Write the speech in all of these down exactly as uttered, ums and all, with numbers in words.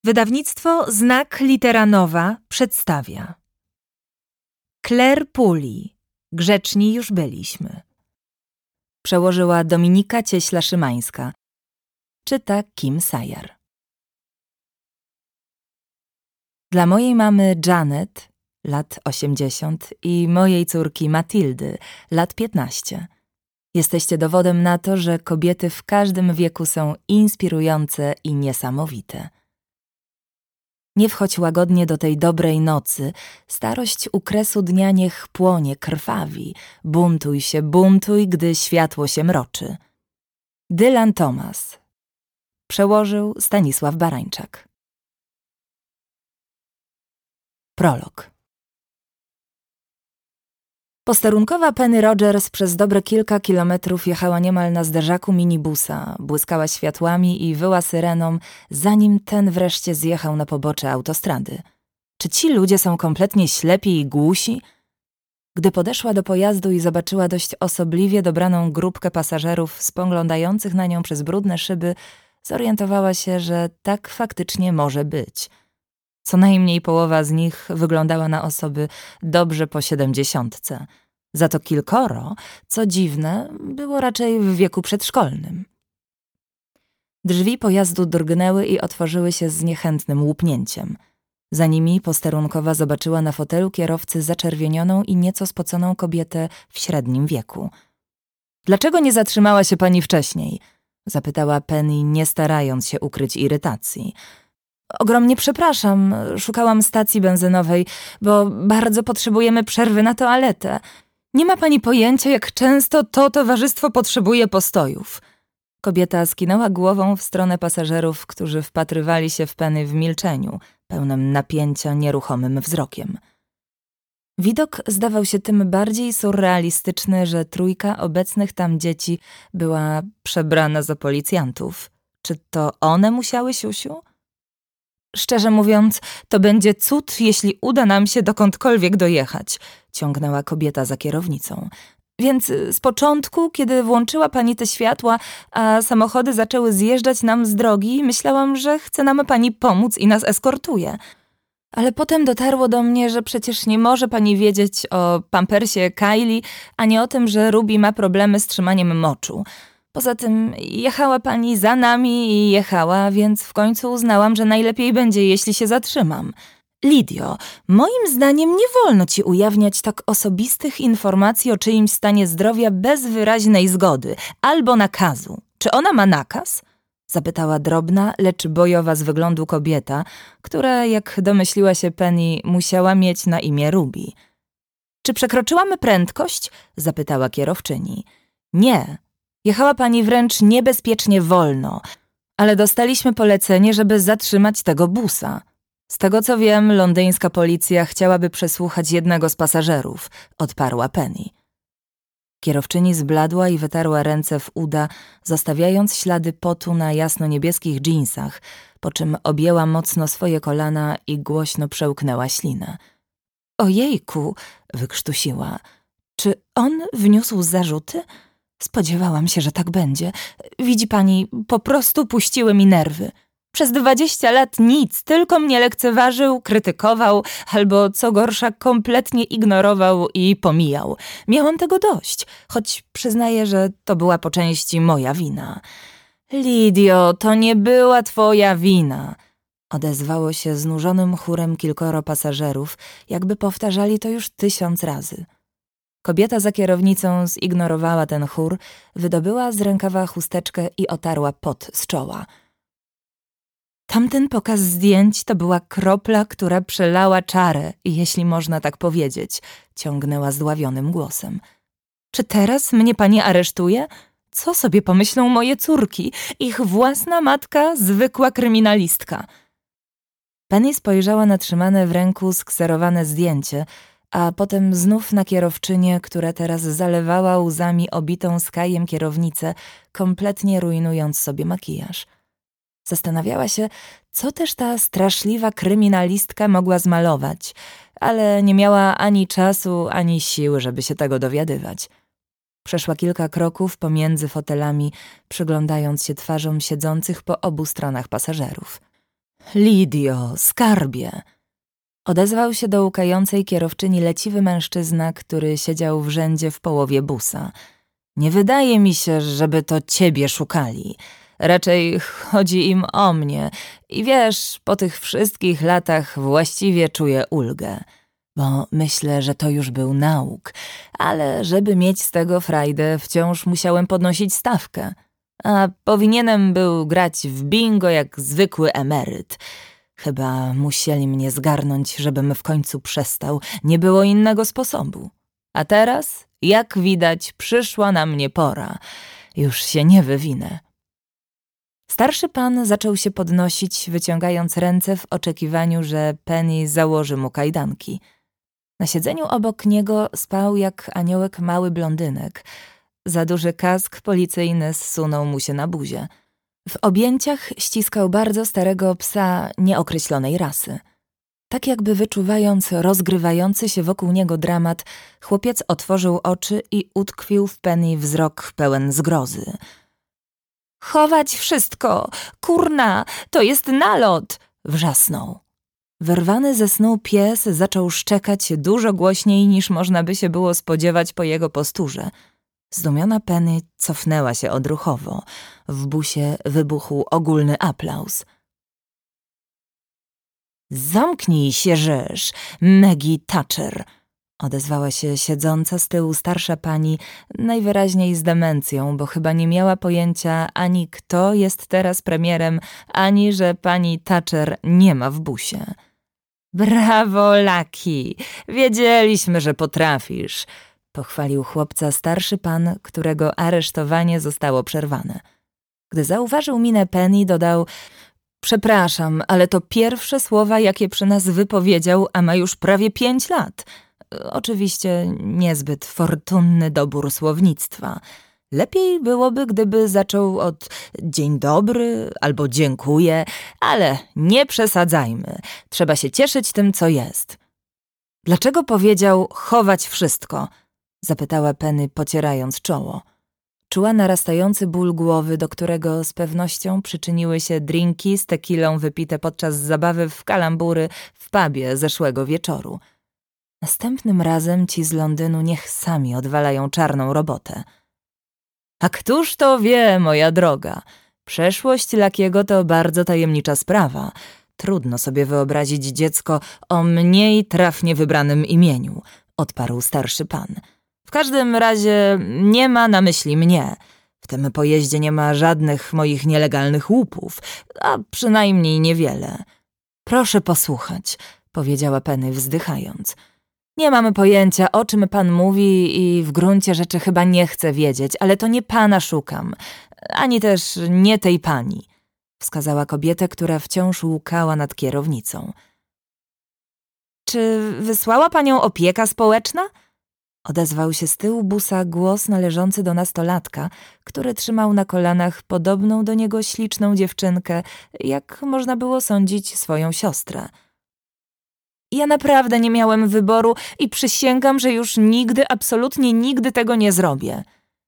Wydawnictwo Znak Litera Nowa przedstawia Claire Puli. Grzeczni już byliśmy. Przełożyła Dominika Cieśla-Szymańska. Czyta Kim Sajar. Dla mojej mamy Janet, lat osiemdziesiąt, i mojej córki Matyldy, lat piętnaście. Jesteście dowodem na to, że kobiety w każdym wieku są inspirujące i niesamowite. Nie wchodź łagodnie do tej dobrej nocy, starość u kresu dnia niech płonie, krwawi, buntuj się, buntuj, gdy światło się mroczy. Dylan Thomas. Przełożył Stanisław Barańczak. Prolog. Posterunkowa Penny Rogers przez dobre kilka kilometrów jechała niemal na zderzaku minibusa, błyskała światłami i wyła syreną, zanim ten wreszcie zjechał na pobocze autostrady. Czy ci ludzie są kompletnie ślepi i głusi? Gdy podeszła do pojazdu i zobaczyła dość osobliwie dobraną grupkę pasażerów spoglądających na nią przez brudne szyby, zorientowała się, że tak faktycznie może być. Co najmniej połowa z nich wyglądała na osoby dobrze po siedemdziesiątce. Za to kilkoro, co dziwne, było raczej w wieku przedszkolnym. Drzwi pojazdu drgnęły i otworzyły się z niechętnym łupnięciem. Za nimi posterunkowa zobaczyła na fotelu kierowcy zaczerwienioną i nieco spoconą kobietę w średnim wieku. – Dlaczego nie zatrzymała się pani wcześniej? – zapytała Penny, nie starając się ukryć irytacji. – Ogromnie przepraszam, szukałam stacji benzynowej, bo bardzo potrzebujemy przerwy na toaletę. Nie ma pani pojęcia, jak często to towarzystwo potrzebuje postojów. Kobieta skinęła głową w stronę pasażerów, którzy wpatrywali się w Penny w milczeniu, pełnym napięcia, nieruchomym wzrokiem. Widok zdawał się tym bardziej surrealistyczny, że trójka obecnych tam dzieci była przebrana za policjantów. Czy to one musiały siusiu? Szczerze mówiąc, to będzie cud, jeśli uda nam się dokądkolwiek dojechać, ciągnęła kobieta za kierownicą. Więc z początku, kiedy włączyła pani te światła, a samochody zaczęły zjeżdżać nam z drogi, myślałam, że chce nam pani pomóc i nas eskortuje. Ale potem dotarło do mnie, że przecież nie może pani wiedzieć o pampersie Kylie, ani o tym, że Ruby ma problemy z trzymaniem moczu. Poza tym jechała pani za nami i jechała, więc w końcu uznałam, że najlepiej będzie, jeśli się zatrzymam. Lidio, moim zdaniem nie wolno ci ujawniać tak osobistych informacji o czyimś stanie zdrowia bez wyraźnej zgody albo nakazu. Czy ona ma nakaz? Zapytała drobna, lecz bojowa z wyglądu kobieta, która, jak domyśliła się Penny, musiała mieć na imię Ruby. Czy przekroczyłam prędkość? Zapytała kierowczyni. Nie. Jechała pani wręcz niebezpiecznie wolno, ale dostaliśmy polecenie, żeby zatrzymać tego busa. Z tego co wiem, londyńska policja chciałaby przesłuchać jednego z pasażerów, odparła Penny. Kierowczyni zbladła i wytarła ręce w uda, zostawiając ślady potu na jasno-niebieskich dżinsach, po czym objęła mocno swoje kolana i głośno przełknęła ślinę. Ojejku, wykrztusiła. Czy on wniósł zarzuty? Spodziewałam się, że tak będzie. Widzi pani, po prostu puściły mi nerwy. Przez dwadzieścia lat nic, tylko mnie lekceważył, krytykował, albo co gorsza, kompletnie ignorował i pomijał. Miałam tego dość, choć przyznaję, że to była po części moja wina. Lidio, to nie była twoja wina. Odezwało się znużonym chórem kilkoro pasażerów, jakby powtarzali to już tysiąc razy. Kobieta za kierownicą zignorowała ten chór, wydobyła z rękawa chusteczkę i otarła pot z czoła. Tamten pokaz zdjęć to była kropla, która przelała czarę, jeśli można tak powiedzieć, ciągnęła zdławionym głosem. Czy teraz mnie pani aresztuje? Co sobie pomyślą moje córki? Ich własna matka, zwykła kryminalistka. Penny spojrzała na trzymane w ręku skserowane zdjęcie, a potem znów na kierowczynię, która teraz zalewała łzami obitą skajem kierownicę, kompletnie rujnując sobie makijaż. Zastanawiała się, co też ta straszliwa kryminalistka mogła zmalować, ale nie miała ani czasu, ani siły, żeby się tego dowiadywać. Przeszła kilka kroków pomiędzy fotelami, przyglądając się twarzom siedzących po obu stronach pasażerów. Lidio, skarbie! Odezwał się do łkającej kierowczyni leciwy mężczyzna, który siedział w rzędzie w połowie busa. Nie wydaje mi się, żeby to ciebie szukali. Raczej chodzi im o mnie. I wiesz, po tych wszystkich latach właściwie czuję ulgę. Bo myślę, że to już był nauk. Ale żeby mieć z tego frajdę, wciąż musiałem podnosić stawkę. A powinienem był grać w bingo jak zwykły emeryt. Chyba musieli mnie zgarnąć, żebym w końcu przestał. Nie było innego sposobu. A teraz, jak widać, przyszła na mnie pora. Już się nie wywinę. Starszy pan zaczął się podnosić, wyciągając ręce w oczekiwaniu, że Penny założy mu kajdanki. Na siedzeniu obok niego spał jak aniołek mały blondynek. Za duży kask policyjny zsunął mu się na buzię. W objęciach ściskał bardzo starego psa nieokreślonej rasy. Tak jakby wyczuwając rozgrywający się wokół niego dramat, chłopiec otworzył oczy i utkwił w Penny wzrok pełen zgrozy. Chować wszystko! Kurna! To jest nalot! Wrzasnął. Wyrwany ze snu pies zaczął szczekać dużo głośniej niż można by się było spodziewać po jego posturze. Zdumiona Penny cofnęła się odruchowo. W busie wybuchł ogólny aplauz. Zamknij się, rzesz, Maggie Thatcher! Odezwała się siedząca z tyłu starsza pani, najwyraźniej z demencją, bo chyba nie miała pojęcia ani kto jest teraz premierem, ani że pani Thatcher nie ma w busie. Brawo, Lucky! Wiedzieliśmy, że potrafisz! Pochwalił chłopca starszy pan, którego aresztowanie zostało przerwane. Gdy zauważył minę Penny, dodał: przepraszam, ale to pierwsze słowa, jakie przy nas wypowiedział, a ma już prawie pięć lat. Oczywiście niezbyt fortunny dobór słownictwa. Lepiej byłoby, gdyby zaczął od dzień dobry albo dziękuję, ale nie przesadzajmy. Trzeba się cieszyć tym, co jest. Dlaczego powiedział chować wszystko? Zapytała Penny, pocierając czoło. Czuła narastający ból głowy, do którego z pewnością przyczyniły się drinki z tekilą wypite podczas zabawy w kalambury w pubie zeszłego wieczoru. Następnym razem ci z Londynu niech sami odwalają czarną robotę. A któż to wie, moja droga? Przeszłość Luckiego to bardzo tajemnicza sprawa. Trudno sobie wyobrazić dziecko o mniej trafnie wybranym imieniu, odparł starszy pan. W każdym razie nie ma na myśli mnie. W tym pojeździe nie ma żadnych moich nielegalnych łupów, a przynajmniej niewiele. Proszę posłuchać, powiedziała Penny wzdychając. Nie mamy pojęcia, o czym pan mówi i w gruncie rzeczy chyba nie chcę wiedzieć, ale to nie pana szukam, ani też nie tej pani, wskazała kobietę, która wciąż łukała nad kierownicą. Czy wysłała panią opieka społeczna? Odezwał się z tyłu busa głos należący do nastolatka, który trzymał na kolanach podobną do niego śliczną dziewczynkę, jak można było sądzić swoją siostrę. Ja naprawdę nie miałem wyboru i przysięgam, że już nigdy, absolutnie nigdy tego nie zrobię.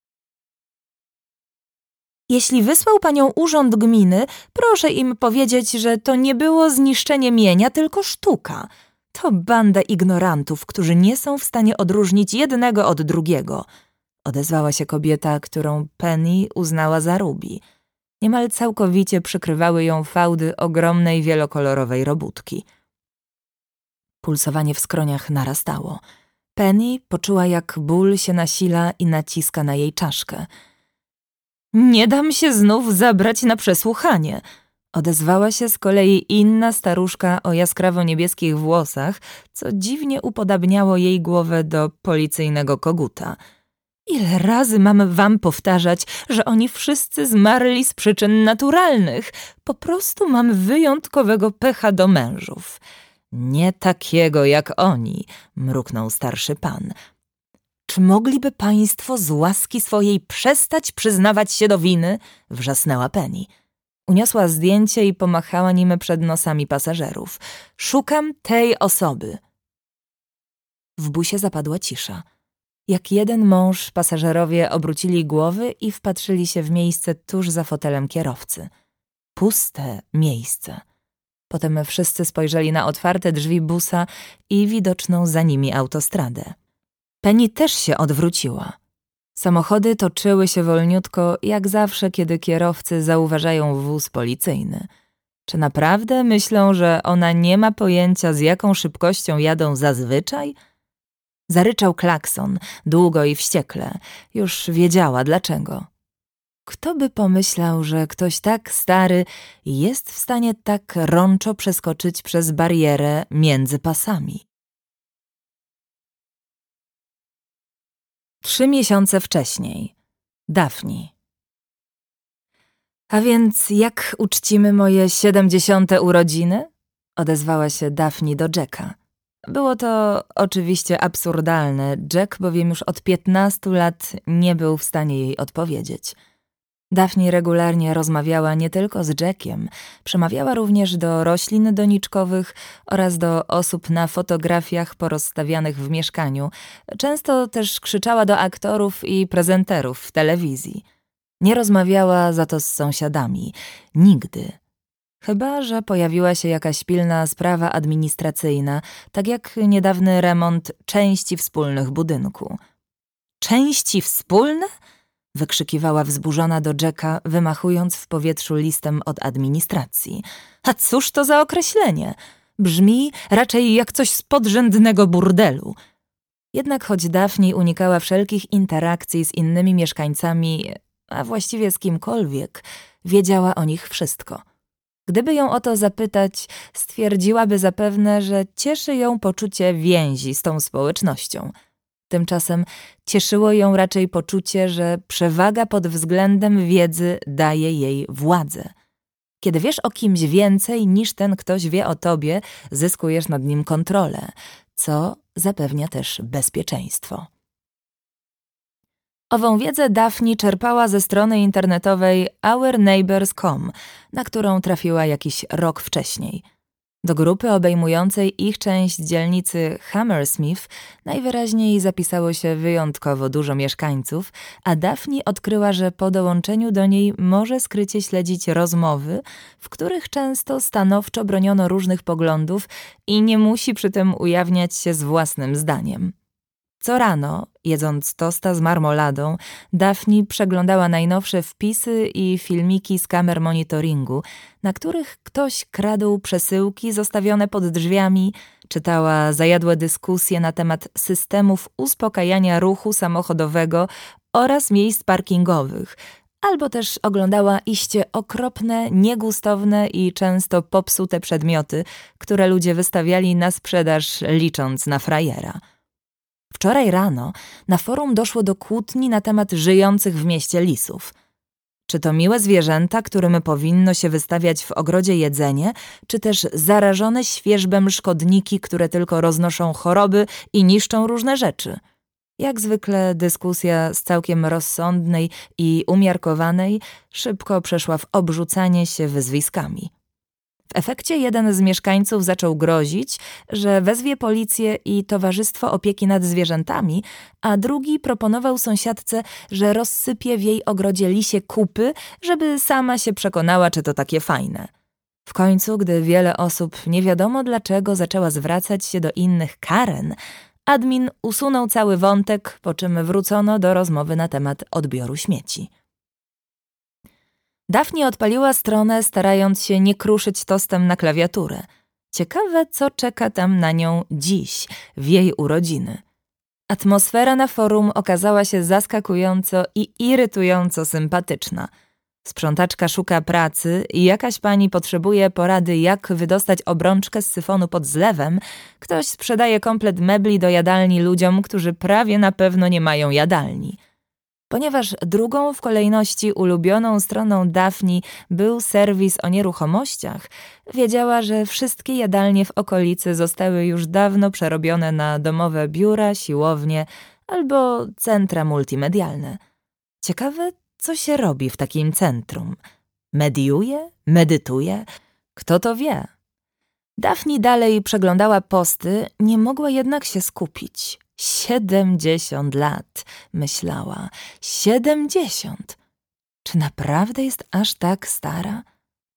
Jeśli wysłał panią urząd gminy, proszę im powiedzieć, że to nie było zniszczenie mienia, tylko sztuka. To banda ignorantów, którzy nie są w stanie odróżnić jednego od drugiego. Odezwała się kobieta, którą Penny uznała za Ruby. Niemal całkowicie przykrywały ją fałdy ogromnej, wielokolorowej robótki. Pulsowanie w skroniach narastało. Penny poczuła, jak ból się nasila i naciska na jej czaszkę. Nie dam się znów zabrać na przesłuchanie. Odezwała się z kolei inna staruszka o jaskrawo-niebieskich włosach, co dziwnie upodabniało jej głowę do policyjnego koguta. Ile razy mam wam powtarzać, że oni wszyscy zmarli z przyczyn naturalnych. Po prostu mam wyjątkowego pecha do mężów. Nie takiego jak oni, mruknął starszy pan. Czy mogliby państwo z łaski swojej przestać przyznawać się do winy? Wrzasnęła Penny. Uniosła zdjęcie i pomachała nim przed nosami pasażerów. Szukam tej osoby. W busie zapadła cisza. Jak jeden mąż pasażerowie obrócili głowy i wpatrzyli się w miejsce tuż za fotelem kierowcy. Puste miejsce. Potem wszyscy spojrzeli na otwarte drzwi busa i widoczną za nimi autostradę. Penny też się odwróciła. Samochody toczyły się wolniutko, jak zawsze, kiedy kierowcy zauważają wóz policyjny. Czy naprawdę myślą, że ona nie ma pojęcia, z jaką szybkością jadą zazwyczaj? Zaryczał klakson, długo i wściekle. Już wiedziała dlaczego. Kto by pomyślał, że ktoś tak stary jest w stanie tak rączo przeskoczyć przez barierę między pasami? Trzy miesiące wcześniej. Daphne. A więc jak uczcimy moje siedemdziesiąte urodziny? Odezwała się Daphne do Jacka. Było to oczywiście absurdalne, Jack bowiem już od piętnastu lat nie był w stanie jej odpowiedzieć. Daphne regularnie rozmawiała nie tylko z Jackiem, przemawiała również do roślin doniczkowych oraz do osób na fotografiach porozstawianych w mieszkaniu. Często też krzyczała do aktorów i prezenterów w telewizji. Nie rozmawiała za to z sąsiadami. Nigdy. Chyba że pojawiła się jakaś pilna sprawa administracyjna, tak jak niedawny remont części wspólnych budynku. Części wspólne? Wykrzykiwała wzburzona do Jacka, wymachując w powietrzu listem od administracji. A cóż to za określenie? Brzmi raczej jak coś z podrzędnego burdelu. Jednak choć Daphne unikała wszelkich interakcji z innymi mieszkańcami, a właściwie z kimkolwiek, wiedziała o nich wszystko. Gdyby ją o to zapytać, stwierdziłaby zapewne, że cieszy ją poczucie więzi z tą społecznością. Tymczasem cieszyło ją raczej poczucie, że przewaga pod względem wiedzy daje jej władzę. Kiedy wiesz o kimś więcej niż ten ktoś wie o tobie, zyskujesz nad nim kontrolę, co zapewnia też bezpieczeństwo. Ową wiedzę Daphne czerpała ze strony internetowej our neighbors kropka com, na którą trafiła jakiś rok wcześniej. Do grupy obejmującej ich część dzielnicy Hammersmith najwyraźniej zapisało się wyjątkowo dużo mieszkańców, a Daphne odkryła, że po dołączeniu do niej może skrycie śledzić rozmowy, w których często stanowczo broniono różnych poglądów i nie musi przy tym ujawniać się z własnym zdaniem. Co rano, jedząc tosta z marmoladą, Daphne przeglądała najnowsze wpisy i filmiki z kamer monitoringu, na których ktoś kradł przesyłki zostawione pod drzwiami, czytała zajadłe dyskusje na temat systemów uspokajania ruchu samochodowego oraz miejsc parkingowych, albo też oglądała iście okropne, niegustowne i często popsute przedmioty, które ludzie wystawiali na sprzedaż, licząc na frajera. Wczoraj rano na forum doszło do kłótni na temat żyjących w mieście lisów. Czy to miłe zwierzęta, którym powinno się wystawiać w ogrodzie jedzenie, czy też zarażone świerzbem szkodniki, które tylko roznoszą choroby i niszczą różne rzeczy? Jak zwykle dyskusja z całkiem rozsądnej i umiarkowanej szybko przeszła w obrzucanie się wyzwiskami. W efekcie jeden z mieszkańców zaczął grozić, że wezwie policję i Towarzystwo Opieki nad Zwierzętami, a drugi proponował sąsiadce, że rozsypie w jej ogrodzie lisie kupy, żeby sama się przekonała, czy to takie fajne. W końcu, gdy wiele osób nie wiadomo dlaczego zaczęła zwracać się do innych Karen, admin usunął cały wątek, po czym wrócono do rozmowy na temat odbioru śmieci. Daphne odpaliła stronę, starając się nie kruszyć tostem na klawiaturę. Ciekawe, co czeka tam na nią dziś, w jej urodziny. Atmosfera na forum okazała się zaskakująco i irytująco sympatyczna. Sprzątaczka szuka pracy i jakaś pani potrzebuje porady, jak wydostać obrączkę z syfonu pod zlewem. Ktoś sprzedaje komplet mebli do jadalni ludziom, którzy prawie na pewno nie mają jadalni. Ponieważ drugą w kolejności ulubioną stroną Daphne był serwis o nieruchomościach, wiedziała, że wszystkie jadalnie w okolicy zostały już dawno przerobione na domowe biura, siłownie albo centra multimedialne. Ciekawe, co się robi w takim centrum. Mediuje? Medytuje? Kto to wie? Daphne dalej przeglądała posty, nie mogła jednak się skupić. Siedemdziesiąt lat, myślała. Siedemdziesiąt. Czy naprawdę jest aż tak stara?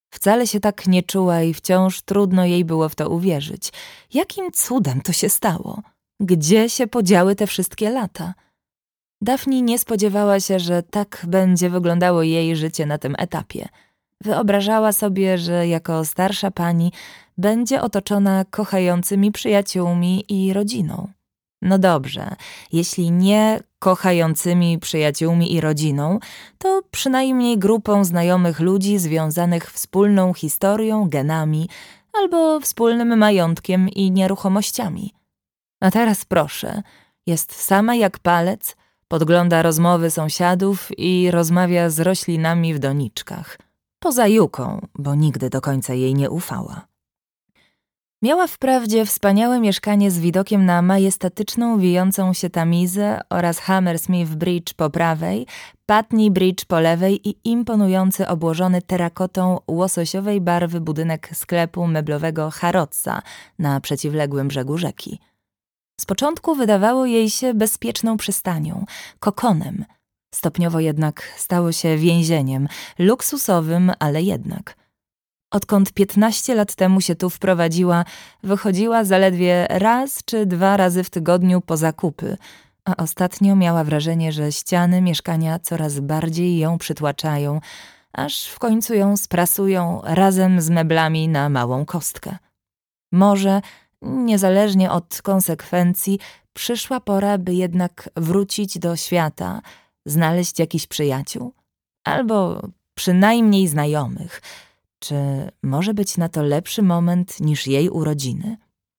Wcale się tak nie czuła i wciąż trudno jej było w to uwierzyć. Jakim cudem to się stało? Gdzie się podziały te wszystkie lata? Daphne nie spodziewała się, że tak będzie wyglądało jej życie na tym etapie. Wyobrażała sobie, że jako starsza pani będzie otoczona kochającymi przyjaciółmi i rodziną. No dobrze, jeśli nie kochającymi przyjaciółmi i rodziną, to przynajmniej grupą znajomych ludzi związanych wspólną historią, genami albo wspólnym majątkiem i nieruchomościami. A teraz proszę, jest sama jak palec, podgląda rozmowy sąsiadów i rozmawia z roślinami w doniczkach. Poza Juką, bo nigdy do końca jej nie ufała. Miała wprawdzie wspaniałe mieszkanie z widokiem na majestatyczną, wijącą się Tamizę oraz Hammersmith Bridge po prawej, Putney Bridge po lewej i imponujący obłożony terakotą łososiowej barwy budynek sklepu meblowego Harrodsa na przeciwległym brzegu rzeki. Z początku wydawało jej się bezpieczną przystanią, kokonem. Stopniowo jednak stało się więzieniem, luksusowym, ale jednak. Odkąd piętnaście lat temu się tu wprowadziła, wychodziła zaledwie raz czy dwa razy w tygodniu po zakupy, a ostatnio miała wrażenie, że ściany mieszkania coraz bardziej ją przytłaczają, aż w końcu ją sprasują razem z meblami na małą kostkę. Może, niezależnie od konsekwencji, przyszła pora, by jednak wrócić do świata, znaleźć jakichś przyjaciół, albo przynajmniej znajomych. Czy może być na to lepszy moment niż jej urodziny?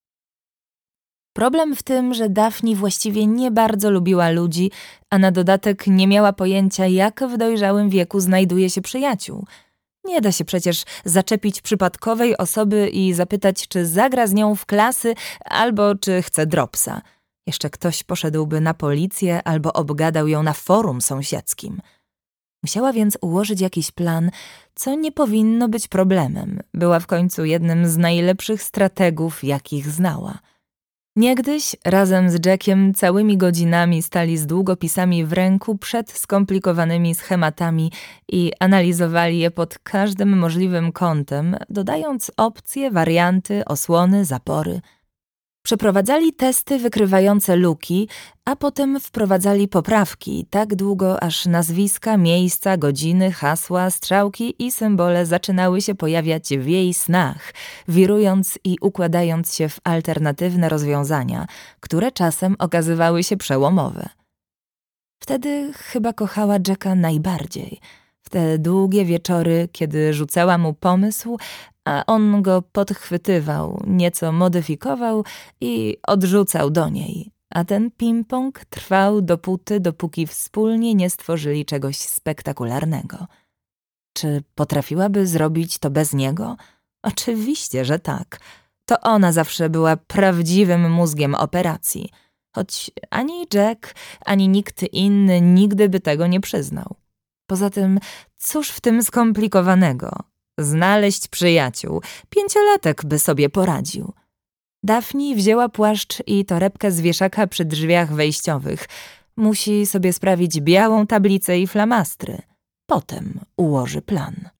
Problem w tym, że Daphne właściwie nie bardzo lubiła ludzi, a na dodatek nie miała pojęcia, jak w dojrzałym wieku znajduje się przyjaciół. Nie da się przecież zaczepić przypadkowej osoby i zapytać, czy zagra z nią w klasy albo czy chce dropsa. Jeszcze ktoś poszedłby na policję albo obgadał ją na forum sąsiedzkim. Musiała więc ułożyć jakiś plan, co nie powinno być problemem. Była w końcu jednym z najlepszych strategów, jakich znała. Niegdyś razem z Jackiem całymi godzinami stali z długopisami w ręku przed skomplikowanymi schematami i analizowali je pod każdym możliwym kątem, dodając opcje, warianty, osłony, zapory. Przeprowadzali testy wykrywające luki, a potem wprowadzali poprawki tak długo, aż nazwiska, miejsca, godziny, hasła, strzałki i symbole zaczynały się pojawiać w jej snach, wirując i układając się w alternatywne rozwiązania, które czasem okazywały się przełomowe. Wtedy chyba kochała Jacka najbardziej. W te długie wieczory, kiedy rzucała mu pomysł, a on go podchwytywał, nieco modyfikował i odrzucał do niej. A ten ping-pong trwał dopóty, dopóki wspólnie nie stworzyli czegoś spektakularnego. Czy potrafiłaby zrobić to bez niego? Oczywiście, że tak. To ona zawsze była prawdziwym mózgiem operacji. Choć ani Jack, ani nikt inny nigdy by tego nie przyznał. Poza tym, cóż w tym skomplikowanego? Znaleźć przyjaciół. Pięciolatek by sobie poradził. Daphne wzięła płaszcz i torebkę z wieszaka przy drzwiach wejściowych. Musi sobie sprawić białą tablicę i flamastry. Potem ułoży plan.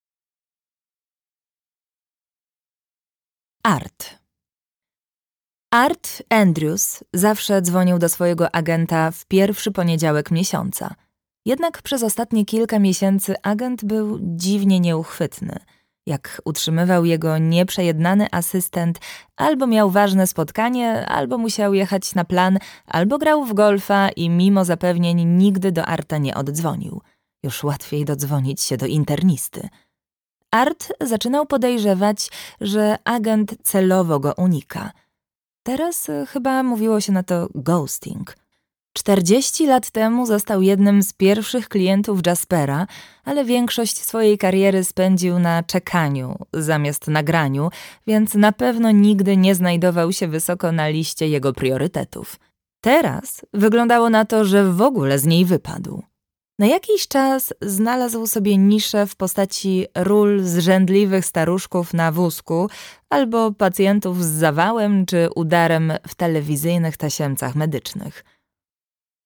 Art. Art Andrews zawsze dzwonił do swojego agenta w pierwszy poniedziałek miesiąca. Jednak przez ostatnie kilka miesięcy agent był dziwnie nieuchwytny. Jak utrzymywał jego nieprzejednany asystent, albo miał ważne spotkanie, albo musiał jechać na plan, albo grał w golfa i mimo zapewnień nigdy do Arta nie oddzwonił. Już łatwiej dodzwonić się do internisty. Art zaczynał podejrzewać, że agent celowo go unika. Teraz chyba mówiło się na to ghosting. Czterdzieści lat temu został jednym z pierwszych klientów Jaspera, ale większość swojej kariery spędził na czekaniu zamiast nagraniu, więc na pewno nigdy nie znajdował się wysoko na liście jego priorytetów. Teraz wyglądało na to, że w ogóle z niej wypadł. Na jakiś czas znalazł sobie niszę w postaci ról zrzędliwych staruszków na wózku albo pacjentów z zawałem czy udarem w telewizyjnych tasiemcach medycznych.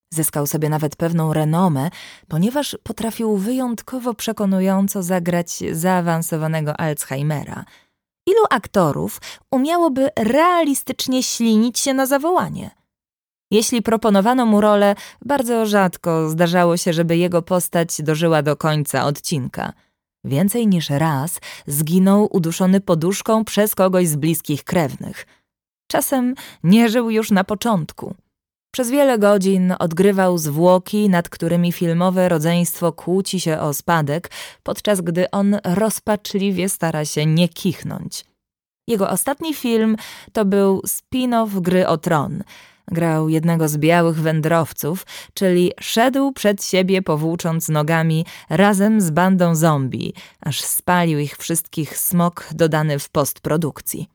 Zyskał sobie nawet pewną renomę, ponieważ potrafił wyjątkowo przekonująco zagrać zaawansowanego Alzheimera. Ilu aktorów umiałoby realistycznie ślinić się na zawołanie? Jeśli proponowano mu rolę, bardzo rzadko zdarzało się, żeby jego postać dożyła do końca odcinka. Więcej niż raz zginął uduszony poduszką przez kogoś z bliskich krewnych. Czasem nie żył już na początku. Przez wiele godzin odgrywał zwłoki, nad którymi filmowe rodzeństwo kłóci się o spadek, podczas gdy on rozpaczliwie stara się nie kichnąć. Jego ostatni film to był spin-off Gry o Tron. Grał jednego z białych wędrowców, czyli szedł przed siebie powłócząc nogami razem z bandą zombie, aż spalił ich wszystkich smok dodany w postprodukcji.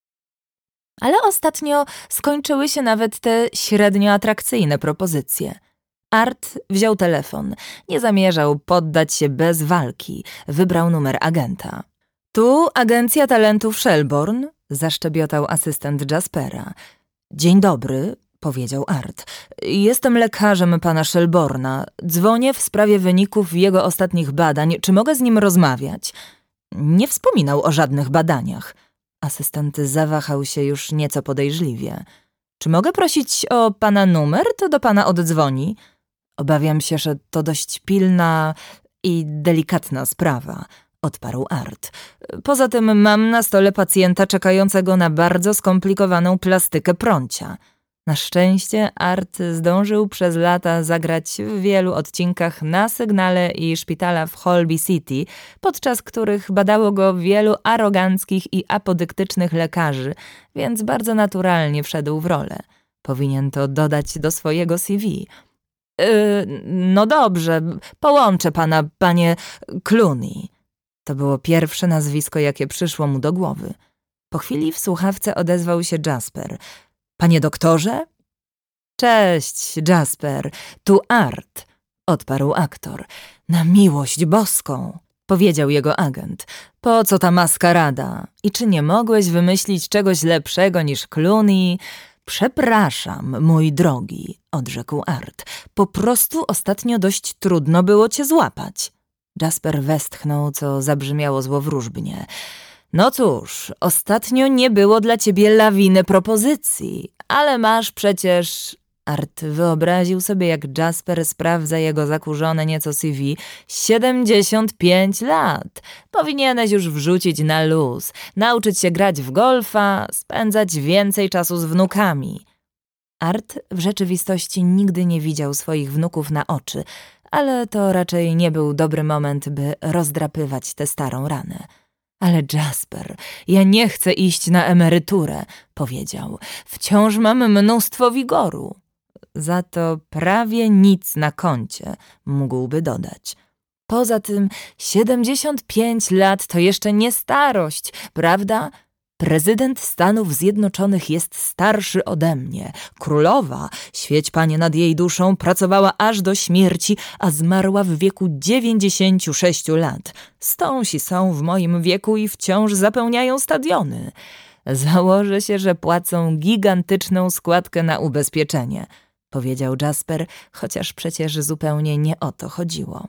Ale ostatnio skończyły się nawet te średnio atrakcyjne propozycje. Art wziął telefon. Nie zamierzał poddać się bez walki. Wybrał numer agenta. Tu agencja talentów Shelbourne, zaszczebiotał asystent Jaspera. Dzień dobry, powiedział Art. Jestem lekarzem pana Shelbourna. Dzwonię w sprawie wyników jego ostatnich badań. Czy mogę z nim rozmawiać? Nie wspominał o żadnych badaniach. Asystent zawahał się już nieco podejrzliwie. Czy mogę prosić o pana numer, to do pana oddzwoni? Obawiam się, że to dość pilna i delikatna sprawa, odparł Art. Poza tym mam na stole pacjenta czekającego na bardzo skomplikowaną plastykę prącia. Na szczęście Art zdążył przez lata zagrać w wielu odcinkach na Sygnale i szpitala w Holby City, podczas których badało go wielu aroganckich i apodyktycznych lekarzy, więc bardzo naturalnie wszedł w rolę. Powinien to dodać do swojego C V. Yy, no dobrze, połączę pana, panie Clooney. To było pierwsze nazwisko, jakie przyszło mu do głowy. Po chwili w słuchawce odezwał się Jasper. Panie doktorze? Cześć, Jasper, tu Art, odparł aktor. Na miłość boską, powiedział jego agent. Po co ta maskarada? I czy nie mogłeś wymyślić czegoś lepszego niż Clooney? Przepraszam, mój drogi, odrzekł Art. Po prostu ostatnio dość trudno było cię złapać. Jasper westchnął, co zabrzmiało złowróżbnie. No cóż, ostatnio nie było dla ciebie lawiny propozycji, ale masz przecież... Art wyobraził sobie, jak Jasper sprawdza jego zakurzone nieco C V. siedemdziesiąt pięć lat. Powinieneś już wrzucić na luz, nauczyć się grać w golfa, spędzać więcej czasu z wnukami. Art w rzeczywistości nigdy nie widział swoich wnuków na oczy, ale to raczej nie był dobry moment, by rozdrapywać tę starą ranę. Ale Jasper, ja nie chcę iść na emeryturę, powiedział. Wciąż mam mnóstwo wigoru. Za to prawie nic na koncie, mógłby dodać. Poza tym siedemdziesiąt pięć lat to jeszcze nie starość, prawda? Prezydent Stanów Zjednoczonych jest starszy ode mnie. Królowa, świeć panie nad jej duszą, pracowała aż do śmierci, a zmarła w wieku dziewięćdziesięciu sześciu lat. Stąsi są w moim wieku i wciąż zapełniają stadiony. Założę się, że płacą gigantyczną składkę na ubezpieczenie, powiedział Jasper, chociaż przecież zupełnie nie o to chodziło.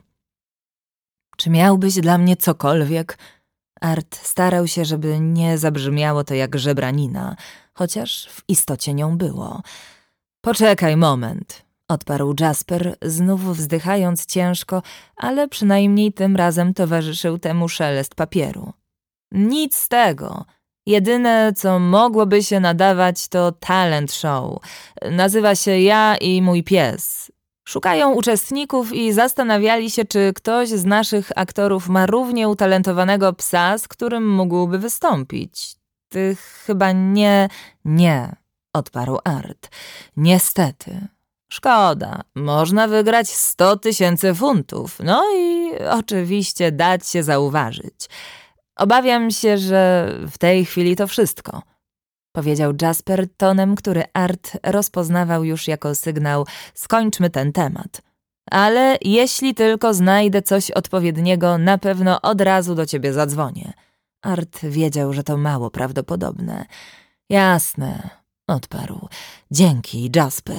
Czy miałbyś dla mnie cokolwiek? Art starał się, żeby nie zabrzmiało to jak żebranina, chociaż w istocie nią było. Poczekaj moment, odparł Jasper, znów wzdychając ciężko, ale przynajmniej tym razem towarzyszył temu szelest papieru. Nic z tego. Jedyne, co mogłoby się nadawać, to talent show. Nazywa się Ja i mój pies. Szukają uczestników i zastanawiali się, czy ktoś z naszych aktorów ma równie utalentowanego psa, z którym mógłby wystąpić. Ty chyba nie... Nie, odparł Art. Niestety. Szkoda, można wygrać sto tysięcy funtów. No i oczywiście dać się zauważyć. Obawiam się, że w tej chwili to wszystko, powiedział Jasper tonem, który Art rozpoznawał już jako sygnał skończmy ten temat. Ale jeśli tylko znajdę coś odpowiedniego, na pewno od razu do ciebie zadzwonię. Art wiedział, że to mało prawdopodobne. Jasne, odparł. Dzięki, Jasper.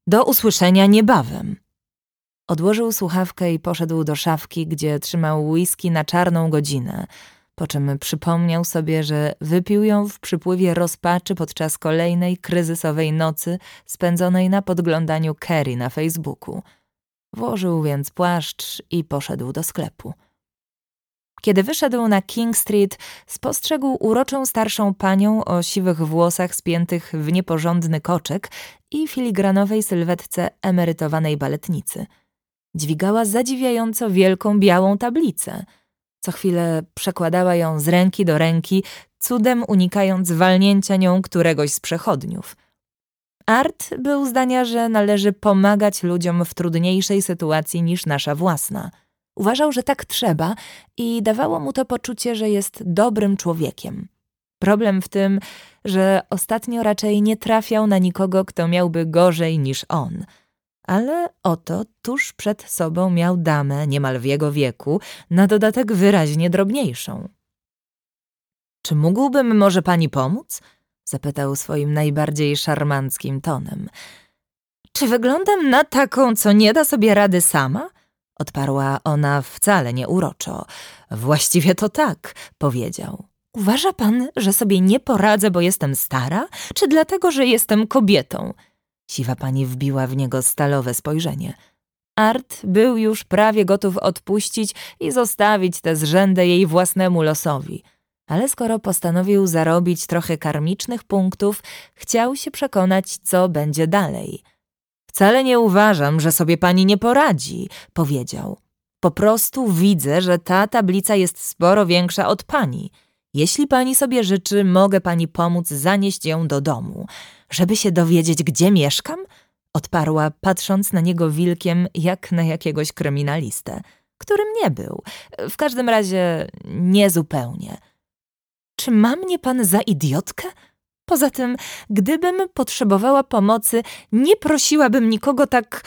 Do usłyszenia niebawem. Odłożył słuchawkę i poszedł do szafki, gdzie trzymał whisky na czarną godzinę, po czym przypomniał sobie, że wypił ją w przypływie rozpaczy podczas kolejnej kryzysowej nocy spędzonej na podglądaniu Kerry na Facebooku. Włożył więc płaszcz i poszedł do sklepu. Kiedy wyszedł na King Street, spostrzegł uroczą starszą panią o siwych włosach spiętych w nieporządny koczek i filigranowej sylwetce emerytowanej baletnicy. Dźwigała zadziwiająco wielką białą tablicę. Co chwilę przekładała ją z ręki do ręki, cudem unikając walnięcia nią któregoś z przechodniów. Art był zdania, że należy pomagać ludziom w trudniejszej sytuacji niż nasza własna. Uważał, że tak trzeba i dawało mu to poczucie, że jest dobrym człowiekiem. Problem w tym, że ostatnio raczej nie trafiał na nikogo, kto miałby gorzej niż on. Ale oto tuż przed sobą miał damę niemal w jego wieku, na dodatek wyraźnie drobniejszą. – Czy mógłbym może pani pomóc? – zapytał swoim najbardziej szarmanckim tonem. – Czy wyglądam na taką, co nie da sobie rady sama? – odparła ona wcale nie uroczo. – Właściwie to tak – powiedział. – Uważa pan, że sobie nie poradzę, bo jestem stara, czy dlatego, że jestem kobietą? Siwa pani wbiła w niego stalowe spojrzenie. Art był już prawie gotów odpuścić i zostawić tę zrzędę jej własnemu losowi. Ale skoro postanowił zarobić trochę karmicznych punktów, chciał się przekonać, co będzie dalej. Wcale nie uważam, że sobie pani nie poradzi, powiedział. Po prostu widzę, że ta tablica jest sporo większa od pani. Jeśli pani sobie życzy, mogę pani pomóc zanieść ją do domu. Żeby się dowiedzieć, gdzie mieszkam? Odparła, patrząc na niego wilkiem, jak na jakiegoś kryminalistę, którym nie był. W każdym razie nie zupełnie. Czy ma mnie pan za idiotkę? Poza tym, gdybym potrzebowała pomocy, nie prosiłabym nikogo tak...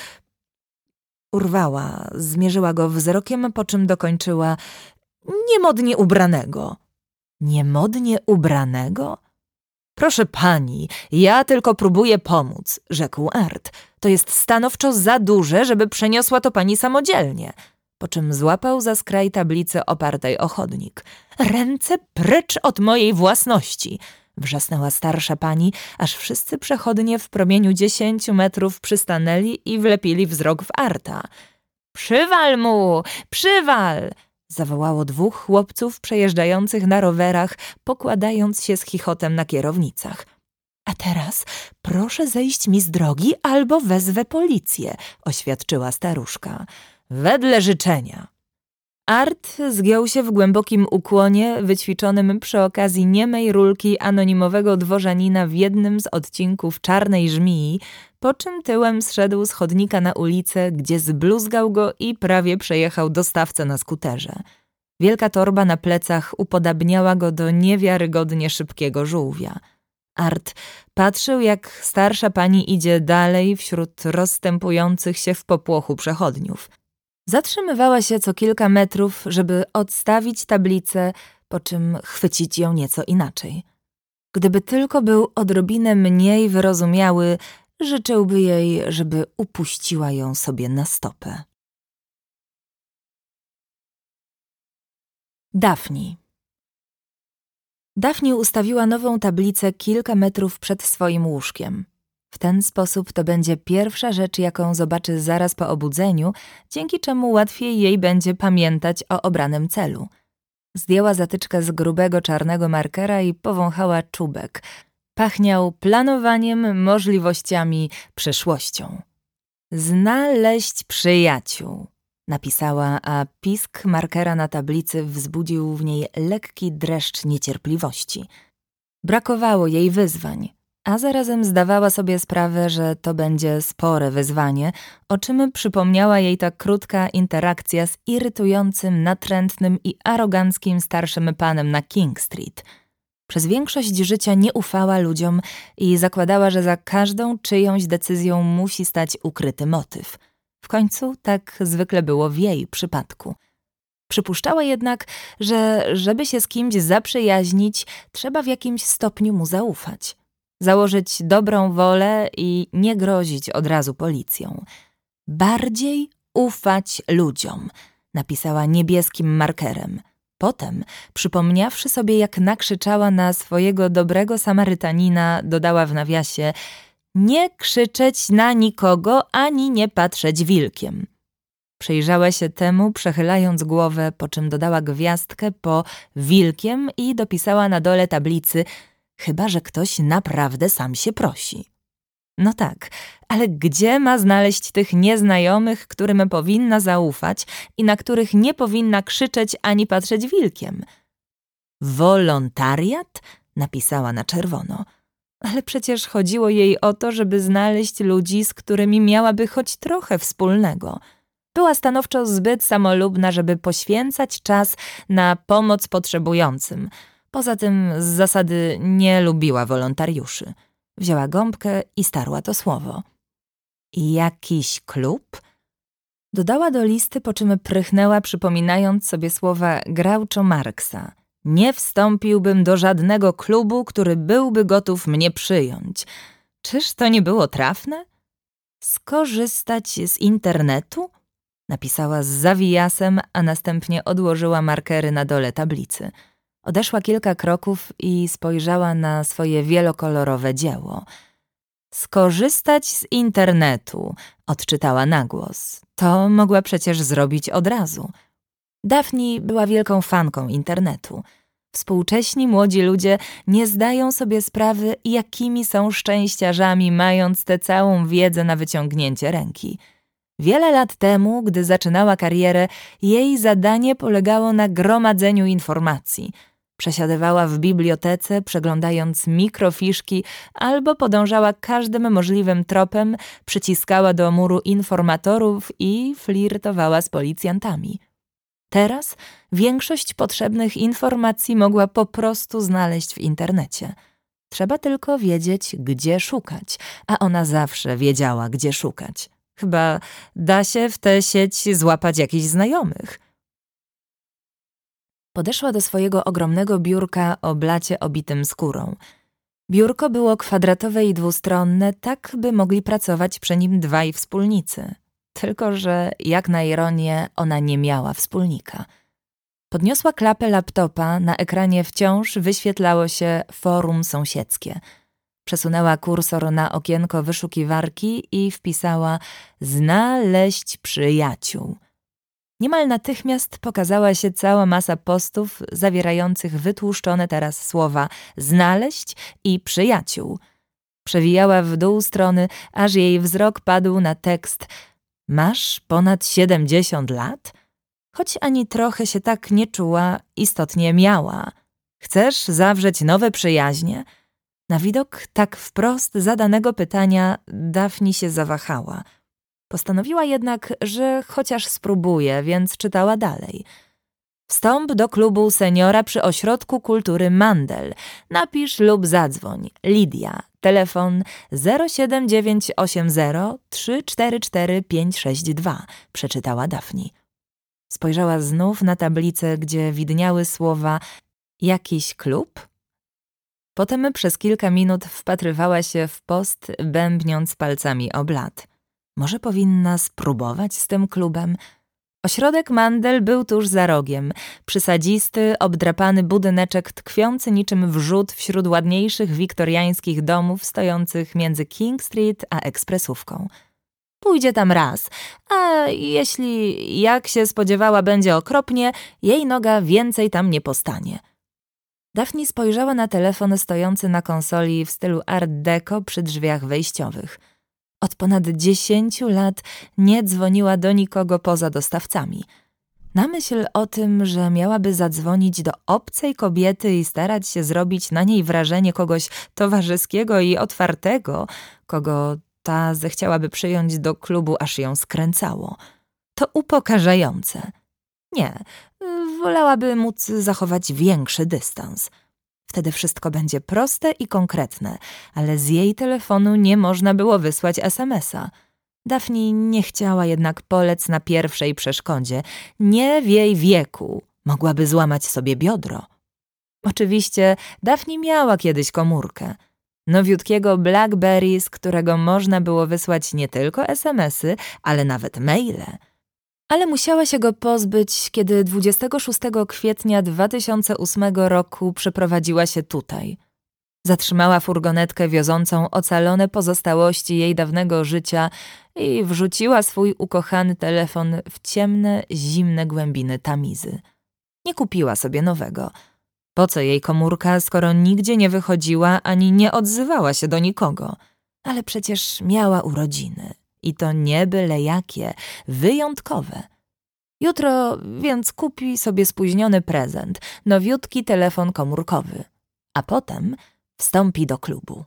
Urwała, zmierzyła go wzrokiem, po czym dokończyła niemodnie ubranego. Niemodnie ubranego? Proszę pani, ja tylko próbuję pomóc, rzekł Art. To jest stanowczo za duże, żeby przeniosła to pani samodzielnie. Po czym złapał za skraj tablicy opartej o chodnik. Ręce precz od mojej własności! Wrzasnęła starsza pani, aż wszyscy przechodnie w promieniu dziesięciu metrów przystanęli i wlepili wzrok w Arta. Przywal mu! Przywal! Zawołało dwóch chłopców przejeżdżających na rowerach, pokładając się z chichotem na kierownicach. A teraz proszę zejść mi z drogi albo wezwę policję, oświadczyła staruszka. Wedle życzenia. Art zgiął się w głębokim ukłonie, wyćwiczonym przy okazji niemej rulki anonimowego dworzanina w jednym z odcinków Czarnej Żmii, po czym tyłem zszedł z chodnika na ulicę, gdzie zbluzgał go i prawie przejechał dostawcę na skuterze. Wielka torba na plecach upodabniała go do niewiarygodnie szybkiego żółwia. Art patrzył, jak starsza pani idzie dalej wśród rozstępujących się w popłochu przechodniów. Zatrzymywała się co kilka metrów, żeby odstawić tablicę, po czym chwycić ją nieco inaczej. Gdyby tylko był odrobinę mniej wyrozumiały, życzyłby jej, żeby upuściła ją sobie na stopę. Daphne. Daphne ustawiła nową tablicę kilka metrów przed swoim łóżkiem. W ten sposób to będzie pierwsza rzecz, jaką zobaczy zaraz po obudzeniu, dzięki czemu łatwiej jej będzie pamiętać o obranym celu. Zdjęła zatyczkę z grubego czarnego markera i powąchała czubek. Pachniał planowaniem, możliwościami, przyszłością. Znaleźć przyjaciół, napisała, a pisk markera na tablicy wzbudził w niej lekki dreszcz niecierpliwości. Brakowało jej wyzwań, a zarazem zdawała sobie sprawę, że to będzie spore wyzwanie, o czym przypomniała jej ta krótka interakcja z irytującym, natrętnym i aroganckim starszym panem na King Street. Przez większość życia nie ufała ludziom i zakładała, że za każdą czyjąś decyzją musi stać ukryty motyw. W końcu tak zwykle było w jej przypadku. Przypuszczała jednak, że żeby się z kimś zaprzyjaźnić, trzeba w jakimś stopniu mu zaufać. założyć dobrą wolę i nie grozić od razu policją. Bardziej ufać ludziom, napisała niebieskim markerem. Potem, przypomniawszy sobie, jak nakrzyczała na swojego dobrego Samarytanina, dodała w nawiasie: nie krzyczeć na nikogo, ani nie patrzeć wilkiem. Przyjrzała się temu, przechylając głowę, po czym dodała gwiazdkę po wilkiem i dopisała na dole tablicy: chyba że ktoś naprawdę sam się prosi. No tak, ale gdzie ma znaleźć tych nieznajomych, którym powinna zaufać i na których nie powinna krzyczeć ani patrzeć wilkiem? Wolontariat? Napisała na czerwono. Ale przecież chodziło jej o to, żeby znaleźć ludzi, z którymi miałaby choć trochę wspólnego. Była stanowczo zbyt samolubna, żeby poświęcać czas na pomoc potrzebującym. Poza tym z zasady nie lubiła wolontariuszy. Wzięła gąbkę i starła to słowo. Jakiś klub? Dodała do listy, po czym prychnęła, przypominając sobie słowa Groucho Marxa. Nie wstąpiłbym do żadnego klubu, który byłby gotów mnie przyjąć. Czyż to nie było trafne? Skorzystać z internetu? Napisała z zawijasem, a następnie odłożyła markery na dole tablicy. Odeszła kilka kroków i spojrzała na swoje wielokolorowe dzieło. Skorzystać z internetu, odczytała na głos. To mogła przecież zrobić od razu. Daphne była wielką fanką internetu. Współcześni młodzi ludzie nie zdają sobie sprawy, jakimi są szczęściarzami, mając tę całą wiedzę na wyciągnięcie ręki. Wiele lat temu, gdy zaczynała karierę, jej zadanie polegało na gromadzeniu informacji. Przesiadywała w bibliotece, przeglądając mikrofiszki, albo podążała każdym możliwym tropem, przyciskała do muru informatorów i flirtowała z policjantami. Teraz większość potrzebnych informacji mogła po prostu znaleźć w internecie. Trzeba tylko wiedzieć, gdzie szukać, a ona zawsze wiedziała, gdzie szukać. Chyba da się w tę sieć złapać jakichś znajomych. Podeszła do swojego ogromnego biurka o blacie obitym skórą. Biurko było kwadratowe i dwustronne, tak by mogli pracować przy nim dwaj wspólnicy. Tylko że, jak na ironię, ona nie miała wspólnika. Podniosła klapę laptopa, na ekranie wciąż wyświetlało się forum sąsiedzkie. Przesunęła kursor na okienko wyszukiwarki i wpisała „znaleźć przyjaciół”. Niemal natychmiast pokazała się cała masa postów zawierających wytłuszczone teraz słowa „znaleźć” i „przyjaciół”. Przewijała w dół strony, aż jej wzrok padł na tekst „Masz ponad siedemdziesiąt lat?” Choć ani trochę się tak nie czuła, istotnie miała. „Chcesz zawrzeć nowe przyjaźnie?” Na widok tak wprost zadanego pytania Daphne się zawahała. Postanowiła jednak, że chociaż spróbuje, więc czytała dalej. Wstąp do klubu seniora przy Ośrodku Kultury Mandel. Napisz lub zadzwoń. Lidia. Telefon zero siedem dziewięć osiem zero trzy cztery cztery pięć sześć dwa. Przeczytała Daphne. Spojrzała znów na tablicę, gdzie widniały słowa „jakiś klub”. Potem przez kilka minut wpatrywała się w post, bębniąc palcami o blat. Może powinna spróbować z tym klubem? Ośrodek Mandel był tuż za rogiem. Przysadzisty, obdrapany budyneczek tkwiący niczym wrzód wśród ładniejszych wiktoriańskich domów stojących między King Street a ekspresówką. Pójdzie tam raz, a jeśli, jak się spodziewała, będzie okropnie, jej noga więcej tam nie postanie. Daphne spojrzała na telefon stojący na konsoli w stylu art deco przy drzwiach wejściowych. Od ponad dziesięciu lat nie dzwoniła do nikogo poza dostawcami. Na myśl o tym, że miałaby zadzwonić do obcej kobiety i starać się zrobić na niej wrażenie kogoś towarzyskiego i otwartego, kogo ta zechciałaby przyjąć do klubu, aż ją skręcało. To upokarzające. Nie, wolałaby móc zachować większy dystans. Wtedy wszystko będzie proste i konkretne, ale z jej telefonu nie można było wysłać es em es a. Daphne nie chciała jednak polec na pierwszej przeszkodzie. Nie w jej wieku. Mogłaby złamać sobie biodro. Oczywiście Daphne miała kiedyś komórkę. Nowiutkiego BlackBerry, z którego można było wysłać nie tylko es em esy, ale nawet maile. Ale musiała się go pozbyć, kiedy dwudziestego szóstego kwietnia dwa tysiące ósmego roku przeprowadziła się tutaj. Zatrzymała furgonetkę wiozącą ocalone pozostałości jej dawnego życia i wrzuciła swój ukochany telefon w ciemne, zimne głębiny Tamizy. Nie kupiła sobie nowego. Po co jej komórka, skoro nigdzie nie wychodziła ani nie odzywała się do nikogo? Ale przecież miała urodziny. I to nie byle jakie, wyjątkowe. Jutro więc kupi sobie spóźniony prezent, nowiutki telefon komórkowy. A potem wstąpi do klubu.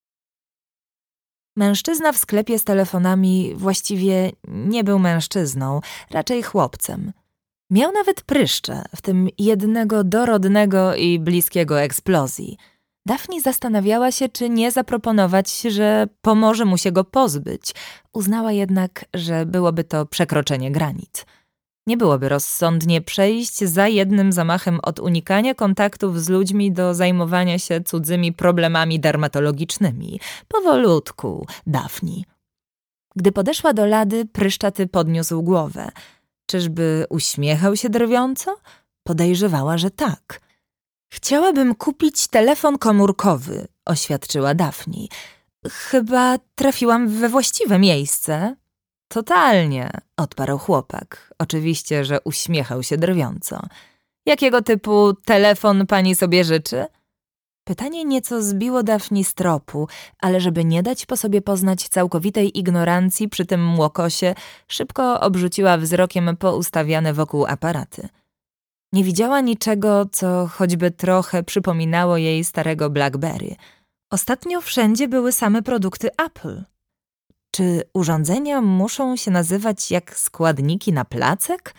Mężczyzna w sklepie z telefonami właściwie nie był mężczyzną, raczej chłopcem. Miał nawet pryszcze, w tym jednego dorodnego i bliskiego eksplozji. Daphne zastanawiała się, czy nie zaproponować, że pomoże mu się go pozbyć. Uznała jednak, że byłoby to przekroczenie granic. Nie byłoby rozsądnie przejść za jednym zamachem od unikania kontaktów z ludźmi do zajmowania się cudzymi problemami dermatologicznymi. Powolutku, Daphne. Gdy podeszła do lady, pryszczaty podniósł głowę. Czyżby uśmiechał się drwiąco? Podejrzewała, że tak. Chciałabym kupić telefon komórkowy, oświadczyła Daphne. Chyba trafiłam we właściwe miejsce. Totalnie, odparł chłopak. Oczywiście, że uśmiechał się drwiąco. Jakiego typu telefon pani sobie życzy? Pytanie nieco zbiło Daphne z tropu, ale żeby nie dać po sobie poznać całkowitej ignorancji przy tym młokosie, szybko obrzuciła wzrokiem poustawiane wokół aparaty. Nie widziała niczego, co choćby trochę przypominało jej starego BlackBerry. Ostatnio wszędzie były same produkty Apple. Czy urządzenia muszą się nazywać jak składniki na placek?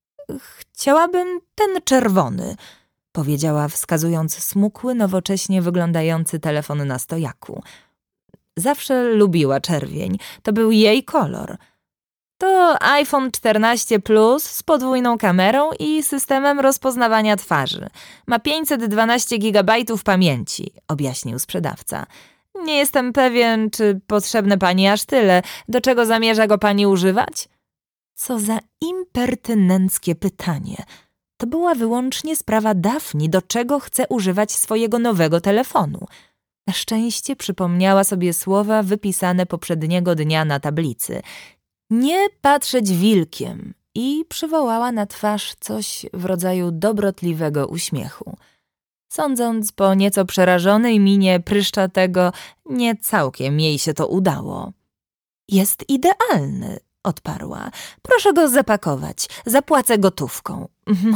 Chciałabym ten czerwony, powiedziała, wskazując smukły, nowocześnie wyglądający telefon na stojaku. Zawsze lubiła czerwień, to był jej kolor. To iPhone czternaście Plus z podwójną kamerą i systemem rozpoznawania twarzy. Ma pięćset dwanaście gigabajtów pamięci, objaśnił sprzedawca. Nie jestem pewien, czy potrzebne pani aż tyle. Do czego zamierza go pani używać? Co za impertynenckie pytanie. To była wyłącznie sprawa Daphne, do czego chce używać swojego nowego telefonu. Na szczęście przypomniała sobie słowa wypisane poprzedniego dnia na tablicy. Nie patrzeć wilkiem i przywołała na twarz coś w rodzaju dobrotliwego uśmiechu. Sądząc po nieco przerażonej minie pryszczatego, nie całkiem jej się to udało. Jest idealny, odparła. Proszę go zapakować, zapłacę gotówką.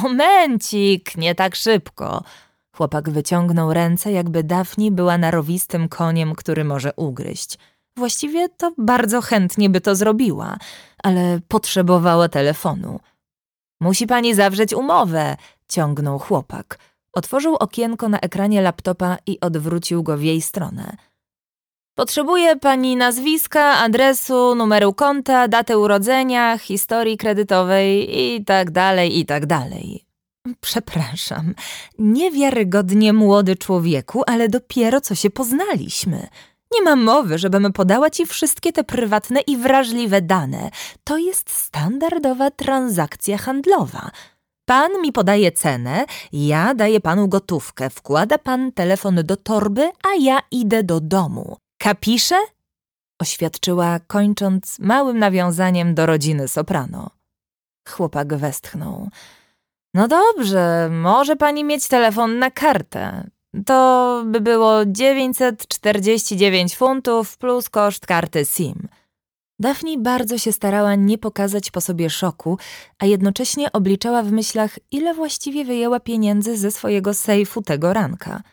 Momencik, nie tak szybko. Chłopak wyciągnął ręce, jakby Daphne była narowistym koniem, który może ugryźć. Właściwie to bardzo chętnie by to zrobiła, ale potrzebowała telefonu. Musi pani zawrzeć umowę, ciągnął chłopak. Otworzył okienko na ekranie laptopa i odwrócił go w jej stronę. Potrzebuje pani nazwiska, adresu, numeru konta, daty urodzenia, historii kredytowej i tak dalej, i tak dalej. Przepraszam, niewiarygodnie młody człowieku, ale dopiero co się poznaliśmy. Nie ma mowy, żebym podała ci wszystkie te prywatne i wrażliwe dane. To jest standardowa transakcja handlowa. Pan mi podaje cenę, ja daję panu gotówkę, wkłada pan telefon do torby, a ja idę do domu. Kapisze? Oświadczyła, kończąc małym nawiązaniem do rodziny Soprano. Chłopak westchnął. No dobrze, może pani mieć telefon na kartę. To by było dziewięćset czterdzieści dziewięć funtów plus koszt karty SIM. Daphne bardzo się starała nie pokazać po sobie szoku, a jednocześnie obliczała w myślach, ile właściwie wyjęła pieniędzy ze swojego sejfu tego ranka.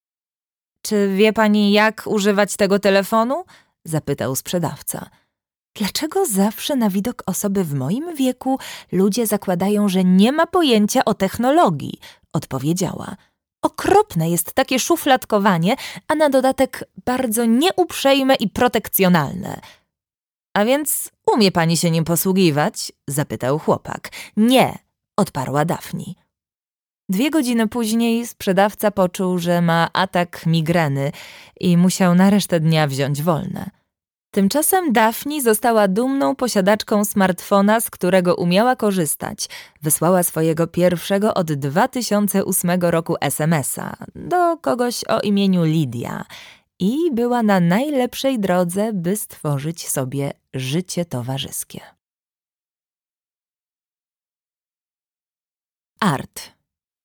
Czy wie pani, jak używać tego telefonu? Zapytał sprzedawca. Dlaczego zawsze na widok osoby w moim wieku ludzie zakładają, że nie ma pojęcia o technologii? Odpowiedziała. Okropne jest takie szufladkowanie, a na dodatek bardzo nieuprzejme i protekcjonalne. A więc umie pani się nim posługiwać? Zapytał chłopak. Nie, odparła Daphne. Dwie godziny później sprzedawca poczuł, że ma atak migreny i musiał na resztę dnia wziąć wolne. Tymczasem Daphne została dumną posiadaczką smartfona, z którego umiała korzystać. Wysłała swojego pierwszego od dwa tysiące ósmego roku es em es a do kogoś o imieniu Lidia i była na najlepszej drodze, by stworzyć sobie życie towarzyskie. Art.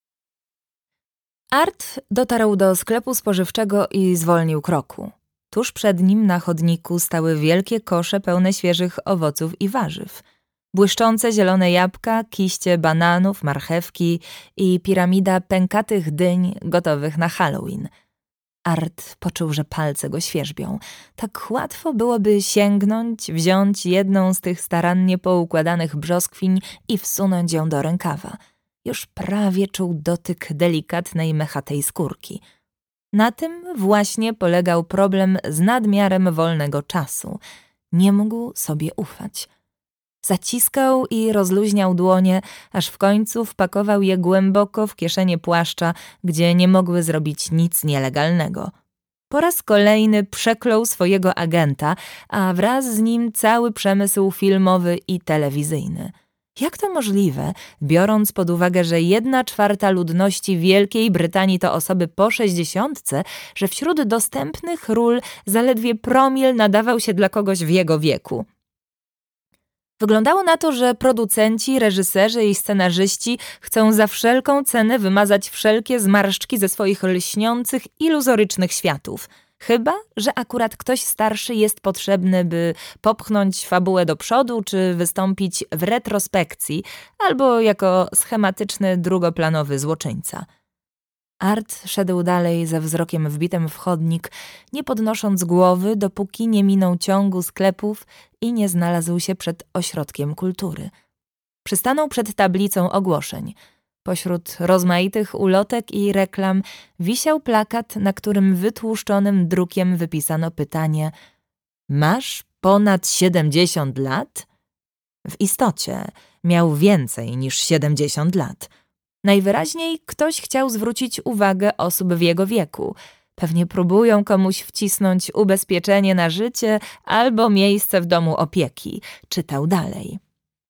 Art dotarł do sklepu spożywczego i zwolnił kroku. Tuż przed nim na chodniku stały wielkie kosze pełne świeżych owoców i warzyw. Błyszczące zielone jabłka, kiście bananów, marchewki i piramida pękatych dyń gotowych na Halloween. Art poczuł, że palce go świerzbią. Tak łatwo byłoby sięgnąć, wziąć jedną z tych starannie poukładanych brzoskwiń i wsunąć ją do rękawa. Już prawie czuł dotyk delikatnej mechatej skórki. Na tym właśnie polegał problem z nadmiarem wolnego czasu. Nie mógł sobie ufać. Zaciskał i rozluźniał dłonie, aż w końcu wpakował je głęboko w kieszenie płaszcza, gdzie nie mogły zrobić nic nielegalnego. Po raz kolejny przeklął swojego agenta, a wraz z nim cały przemysł filmowy i telewizyjny. Jak to możliwe, biorąc pod uwagę, że jedna czwarta ludności Wielkiej Brytanii to osoby po sześćdziesiątce, że wśród dostępnych ról zaledwie promil nadawał się dla kogoś w jego wieku? Wyglądało na to, że producenci, reżyserzy i scenarzyści chcą za wszelką cenę wymazać wszelkie zmarszczki ze swoich lśniących, iluzorycznych światów. Chyba że akurat ktoś starszy jest potrzebny, by popchnąć fabułę do przodu czy wystąpić w retrospekcji albo jako schematyczny, drugoplanowy złoczyńca. Art szedł dalej ze wzrokiem wbitym w chodnik, nie podnosząc głowy, dopóki nie minął ciągu sklepów i nie znalazł się przed ośrodkiem kultury. Przystanął przed tablicą ogłoszeń. Pośród rozmaitych ulotek i reklam wisiał plakat, na którym wytłuszczonym drukiem wypisano pytanie: masz ponad siedemdziesiąt lat? W istocie miał więcej niż siedemdziesiąt lat. Najwyraźniej ktoś chciał zwrócić uwagę osób w jego wieku. Pewnie próbują komuś wcisnąć ubezpieczenie na życie albo miejsce w domu opieki. Czytał dalej.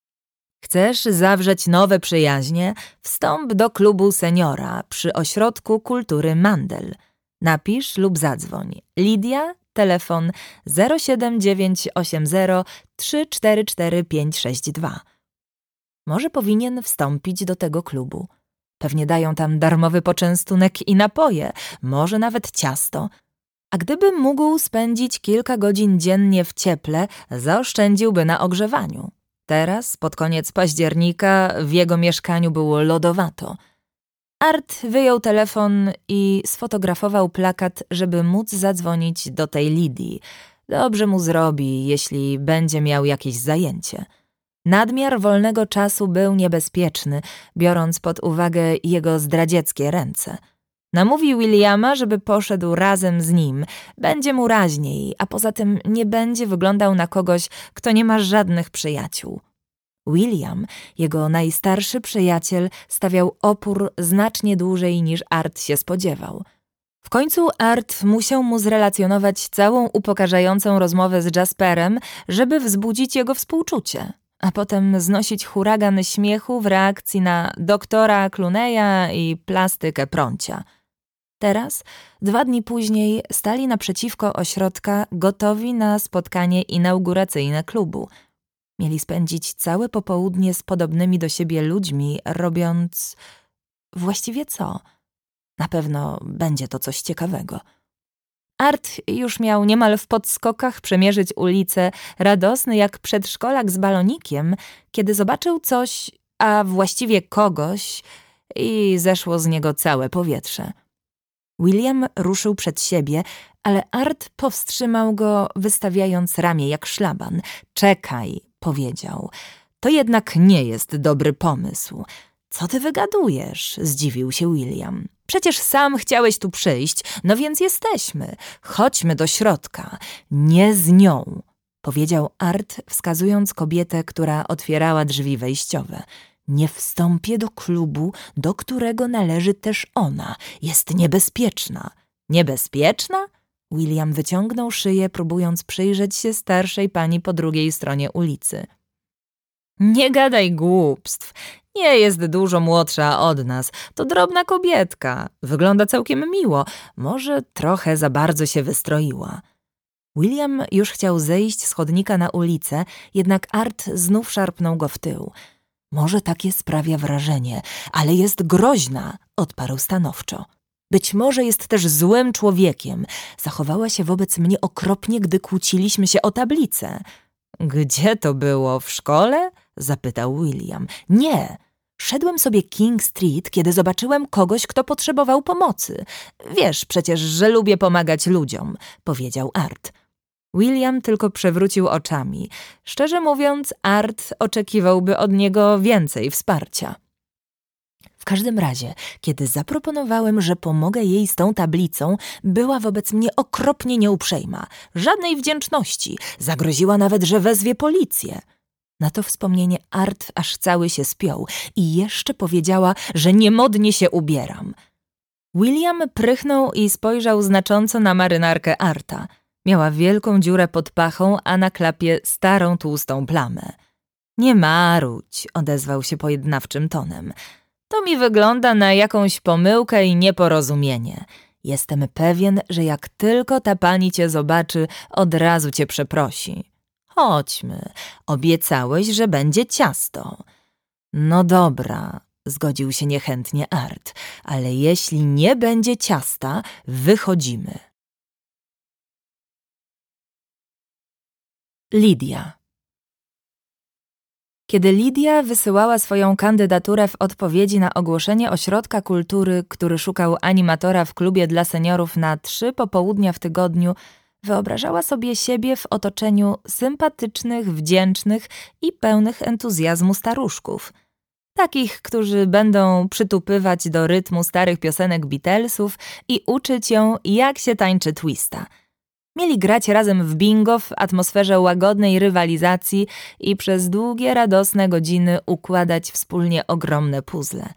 Chcesz zawrzeć nowe przyjaźnie? Wstąp do klubu seniora przy Ośrodku Kultury Mandel. Napisz lub zadzwoń. Lidia, telefon zero siedem dziewięć osiem zero trzy cztery cztery pięć sześć dwa. Może powinien wstąpić do tego klubu. Pewnie dają tam darmowy poczęstunek i napoje, może nawet ciasto. A gdyby mógł spędzić kilka godzin dziennie w cieple, zaoszczędziłby na ogrzewaniu. Teraz, pod koniec października, w jego mieszkaniu było lodowato. Art wyjął telefon i sfotografował plakat, żeby móc zadzwonić do tej Lidii. Dobrze mu zrobi, jeśli będzie miał jakieś zajęcie. Nadmiar wolnego czasu był niebezpieczny, biorąc pod uwagę jego zdradzieckie ręce. Namówi Williama, żeby poszedł razem z nim. Będzie mu raźniej, a poza tym nie będzie wyglądał na kogoś, kto nie ma żadnych przyjaciół. William, jego najstarszy przyjaciel, stawiał opór znacznie dłużej niż Art się spodziewał. W końcu Art musiał mu zrelacjonować całą upokarzającą rozmowę z Jasperem, żeby wzbudzić jego współczucie, a potem znosić huragan śmiechu w reakcji na doktora Clooney'a i plastykę Prącia. Teraz, dwa dni później, stali naprzeciwko ośrodka, gotowi na spotkanie inauguracyjne klubu. Mieli spędzić całe popołudnie z podobnymi do siebie ludźmi, robiąc... właściwie co? Na pewno będzie to coś ciekawego. Art już miał niemal w podskokach przemierzyć ulicę, radosny jak przedszkolak z balonikiem, kiedy zobaczył coś, a właściwie kogoś, i zeszło z niego całe powietrze. William ruszył przed siebie, ale Art powstrzymał go, wystawiając ramię jak szlaban. Czekaj, powiedział. To jednak nie jest dobry pomysł. Co ty wygadujesz? Zdziwił się William. Przecież sam chciałeś tu przyjść, no więc jesteśmy. Chodźmy do środka. Nie z nią, powiedział Art, wskazując kobietę, która otwierała drzwi wejściowe. Nie wstąpię do klubu, do którego należy też ona. Jest niebezpieczna. Niebezpieczna? William wyciągnął szyję, próbując przyjrzeć się starszej pani po drugiej stronie ulicy. Nie gadaj głupstw. Nie jest dużo młodsza od nas. To drobna kobietka. Wygląda całkiem miło. Może trochę za bardzo się wystroiła. William już chciał zejść z chodnika na ulicę, jednak Art znów szarpnął go w tył. Może takie sprawia wrażenie, ale jest groźna, odparł stanowczo. Być może jest też złym człowiekiem. Zachowała się wobec mnie okropnie, gdy kłóciliśmy się o tablicę. Gdzie to było? W szkole? Zapytał William. Nie. Szedłem sobie King Street, kiedy zobaczyłem kogoś, kto potrzebował pomocy. Wiesz przecież, że lubię pomagać ludziom, powiedział Art. William tylko przewrócił oczami. Szczerze mówiąc, Art oczekiwałby od niego więcej wsparcia. W każdym razie, kiedy zaproponowałem, że pomogę jej z tą tablicą, była wobec mnie okropnie nieuprzejma. Żadnej wdzięczności. Zagroziła nawet, że wezwie policję. Na to wspomnienie Art aż cały się spiął i jeszcze powiedziała, że niemodnie się ubieram. William prychnął i spojrzał znacząco na marynarkę Arta. Miała wielką dziurę pod pachą, a na klapie starą, tłustą plamę. Nie marudź, odezwał się pojednawczym tonem. To mi wygląda na jakąś pomyłkę i nieporozumienie. Jestem pewien, że jak tylko ta pani cię zobaczy, od razu cię przeprosi. Chodźmy, obiecałeś, że będzie ciasto. No dobra, zgodził się niechętnie Art, ale jeśli nie będzie ciasta, wychodzimy. Lidia. Kiedy Lidia wysyłała swoją kandydaturę w odpowiedzi na ogłoszenie Ośrodka Kultury, który szukał animatora w klubie dla seniorów na trzy popołudnia w tygodniu, wyobrażała sobie siebie w otoczeniu sympatycznych, wdzięcznych i pełnych entuzjazmu staruszków. Takich, którzy będą przytupywać do rytmu starych piosenek Beatlesów i uczyć ją, jak się tańczy twista. Mieli grać razem w bingo w atmosferze łagodnej rywalizacji i przez długie, radosne godziny układać wspólnie ogromne puzzle.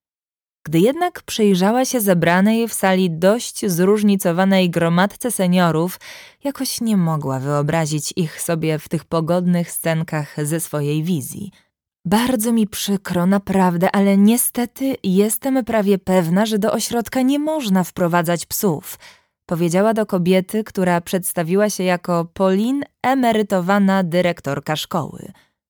Gdy jednak przyjrzała się zebranej w sali dość zróżnicowanej gromadce seniorów, jakoś nie mogła wyobrazić ich sobie w tych pogodnych scenkach ze swojej wizji. Bardzo mi przykro, naprawdę, ale niestety jestem prawie pewna, że do ośrodka nie można wprowadzać psów, powiedziała do kobiety, która przedstawiła się jako Pauline, emerytowana dyrektorka szkoły.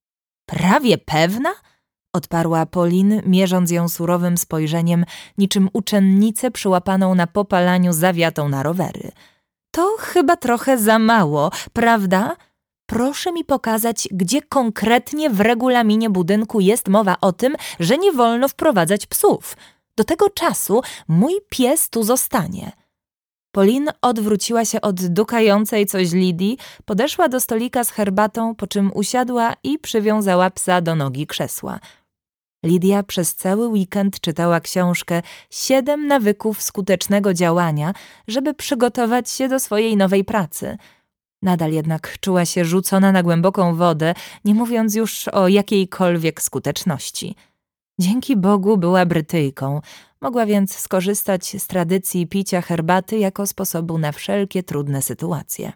Prawie pewna? Odparła Pauline, mierząc ją surowym spojrzeniem, niczym uczennicę przyłapaną na popalaniu zawiatą na rowery. To chyba trochę za mało, prawda? Proszę mi pokazać, gdzie konkretnie w regulaminie budynku jest mowa o tym, że nie wolno wprowadzać psów. Do tego czasu mój pies tu zostanie. Pauline odwróciła się od dukającej coś Lidii, podeszła do stolika z herbatą, po czym usiadła i przywiązała psa do nogi krzesła. Lidia przez cały weekend czytała książkę Siedem nawyków skutecznego działania, żeby przygotować się do swojej nowej pracy. Nadal jednak czuła się rzucona na głęboką wodę, nie mówiąc już o jakiejkolwiek skuteczności. Dzięki Bogu była Brytyjką, mogła więc skorzystać z tradycji picia herbaty jako sposobu na wszelkie trudne sytuacje.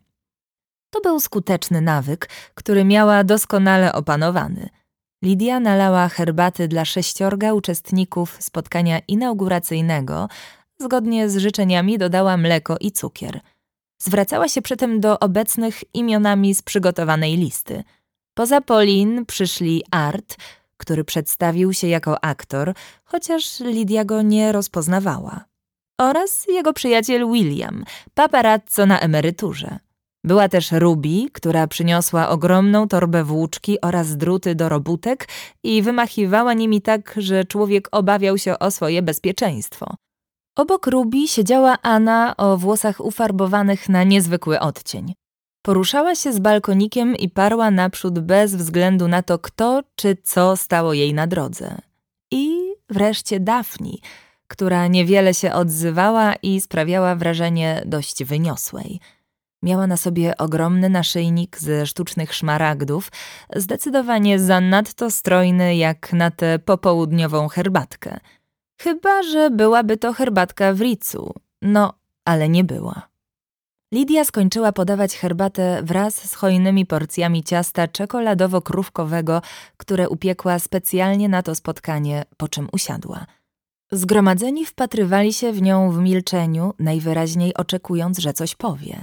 To był skuteczny nawyk, który miała doskonale opanowany. Lidia nalała herbaty dla sześciorga uczestników spotkania inauguracyjnego, zgodnie z życzeniami dodała mleko i cukier. Zwracała się przy tym do obecnych imionami z przygotowanej listy. Poza Pauline przyszli Art, który przedstawił się jako aktor, chociaż Lidia go nie rozpoznawała, oraz jego przyjaciel William, paparazzo na emeryturze. Była też Ruby, która przyniosła ogromną torbę włóczki oraz druty do robótek i wymachiwała nimi tak, że człowiek obawiał się o swoje bezpieczeństwo. Obok Ruby siedziała Anna o włosach ufarbowanych na niezwykły odcień. Poruszała się z balkonikiem i parła naprzód bez względu na to, kto czy co stało jej na drodze. I wreszcie Daphne, która niewiele się odzywała i sprawiała wrażenie dość wyniosłej. Miała na sobie ogromny naszyjnik ze sztucznych szmaragdów, zdecydowanie zanadto strojny jak na tę popołudniową herbatkę. Chyba że byłaby to herbatka w Ritzu. No, ale nie była. Lidia skończyła podawać herbatę wraz z hojnymi porcjami ciasta czekoladowo-krówkowego, które upiekła specjalnie na to spotkanie, po czym usiadła. Zgromadzeni wpatrywali się w nią w milczeniu, najwyraźniej oczekując, że coś powie.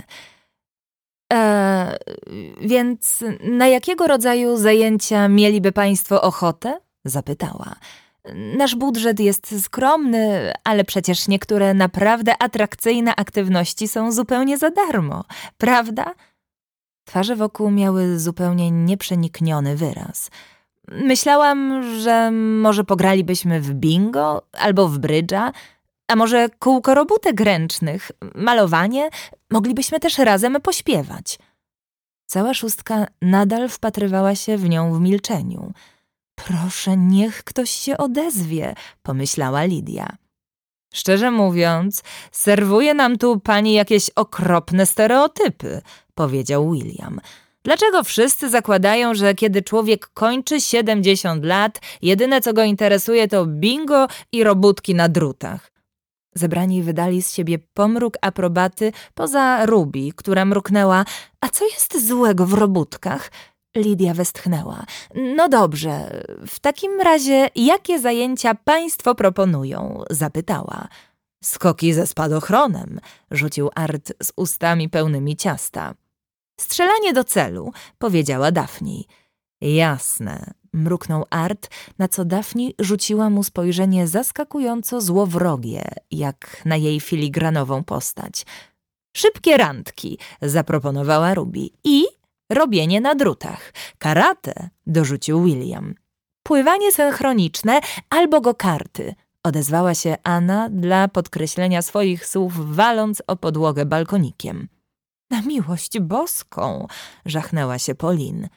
Eee, więc na jakiego rodzaju zajęcia mieliby państwo ochotę? Zapytała. Nasz budżet jest skromny, ale przecież niektóre naprawdę atrakcyjne aktywności są zupełnie za darmo, prawda? Twarze wokół miały zupełnie nieprzenikniony wyraz. Myślałam, że może pogralibyśmy w bingo albo w brydża, a może kółko robótek ręcznych, malowanie, moglibyśmy też razem pośpiewać. Cała szóstka nadal wpatrywała się w nią w milczeniu. Proszę, niech ktoś się odezwie, pomyślała Lidia. Szczerze mówiąc, serwuje nam tu pani jakieś okropne stereotypy, powiedział William. Dlaczego wszyscy zakładają, że kiedy człowiek kończy siedemdziesiąt lat, jedyne co go interesuje to bingo i robótki na drutach? Zebrani wydali z siebie pomruk aprobaty poza Ruby, która mruknęła. A co jest złego w robótkach? Lidia westchnęła. No dobrze, w takim razie jakie zajęcia państwo proponują? Zapytała. Skoki ze spadochronem, rzucił Art z ustami pełnymi ciasta. Strzelanie do celu, powiedziała Daphne. Jasne, mruknął Art, na co Daphne rzuciła mu spojrzenie zaskakująco złowrogie, jak na jej filigranową postać. Szybkie randki, zaproponowała Ruby. I robienie na drutach. Karate, dorzucił William. Pływanie synchroniczne albo go-karty, odezwała się Anna dla podkreślenia swoich słów, waląc o podłogę balkonikiem. Na miłość boską, żachnęła się Pauline.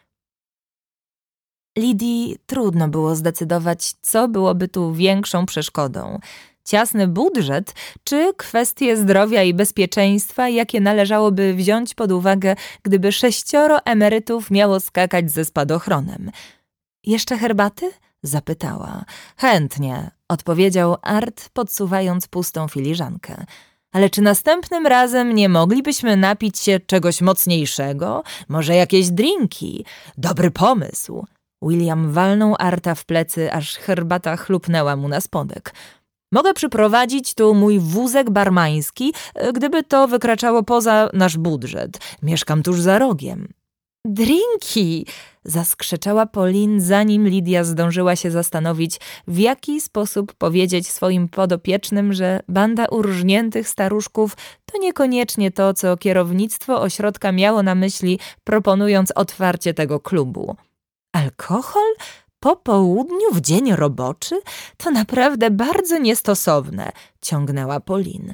Lidii trudno było zdecydować, co byłoby tu większą przeszkodą. Ciasny budżet, czy kwestie zdrowia i bezpieczeństwa, jakie należałoby wziąć pod uwagę, gdyby sześcioro emerytów miało skakać ze spadochronem. Jeszcze herbaty? Zapytała. Chętnie, odpowiedział Art, podsuwając pustą filiżankę. Ale czy następnym razem nie moglibyśmy napić się czegoś mocniejszego? Może jakieś drinki? Dobry pomysł. William walnął Arta w plecy, aż herbata chlupnęła mu na spodek. Mogę przyprowadzić tu mój wózek barmański, gdyby to wykraczało poza nasz budżet. Mieszkam tuż za rogiem. Drinki! Zaskrzeczała Pauline, zanim Lidia zdążyła się zastanowić, w jaki sposób powiedzieć swoim podopiecznym, że banda urżniętych staruszków to niekoniecznie to, co kierownictwo ośrodka miało na myśli, proponując otwarcie tego klubu. Alkohol? Po południu, w dzień roboczy? To naprawdę bardzo niestosowne, ciągnęła Pauline.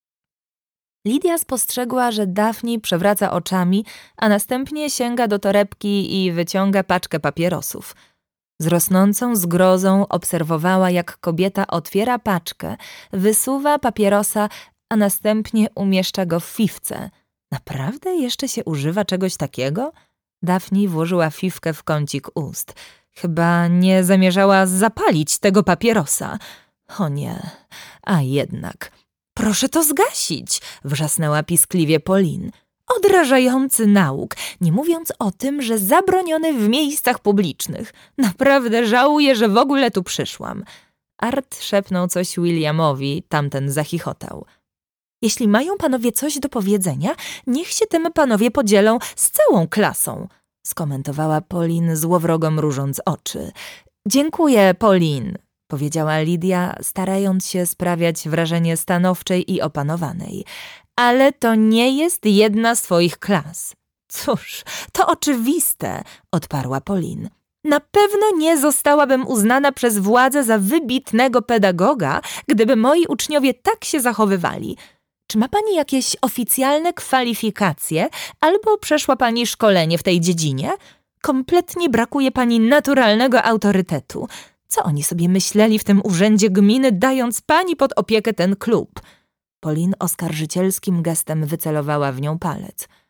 Lidia spostrzegła, że Daphne przewraca oczami, a następnie sięga do torebki i wyciąga paczkę papierosów. Z rosnącą zgrozą obserwowała, jak kobieta otwiera paczkę, wysuwa papierosa, a następnie umieszcza go w fifce. Naprawdę jeszcze się używa czegoś takiego? Daphne włożyła fifkę w kącik ust. Chyba nie zamierzała zapalić tego papierosa. O nie, a jednak... Proszę to zgasić, wrzasnęła piskliwie Pauline. Odrażający nauk, nie mówiąc o tym, że zabroniony w miejscach publicznych. Naprawdę żałuję, że w ogóle tu przyszłam. Art szepnął coś Williamowi, tamten zachichotał. Jeśli mają panowie coś do powiedzenia, niech się tym panowie podzielą z całą klasą, skomentowała Pauline złowrogo mrużąc oczy. Dziękuję, Pauline, powiedziała Lidia, starając się sprawiać wrażenie stanowczej i opanowanej. Ale to nie jest jedna z twoich klas. Cóż, to oczywiste, odparła Pauline. Na pewno nie zostałabym uznana przez władzę za wybitnego pedagoga, gdyby moi uczniowie tak się zachowywali. Czy ma pani jakieś oficjalne kwalifikacje albo przeszła pani szkolenie w tej dziedzinie? Kompletnie brakuje pani naturalnego autorytetu. Co oni sobie myśleli w tym urzędzie gminy, dając pani pod opiekę ten klub? Pauline oskarżycielskim gestem wycelowała w nią palec.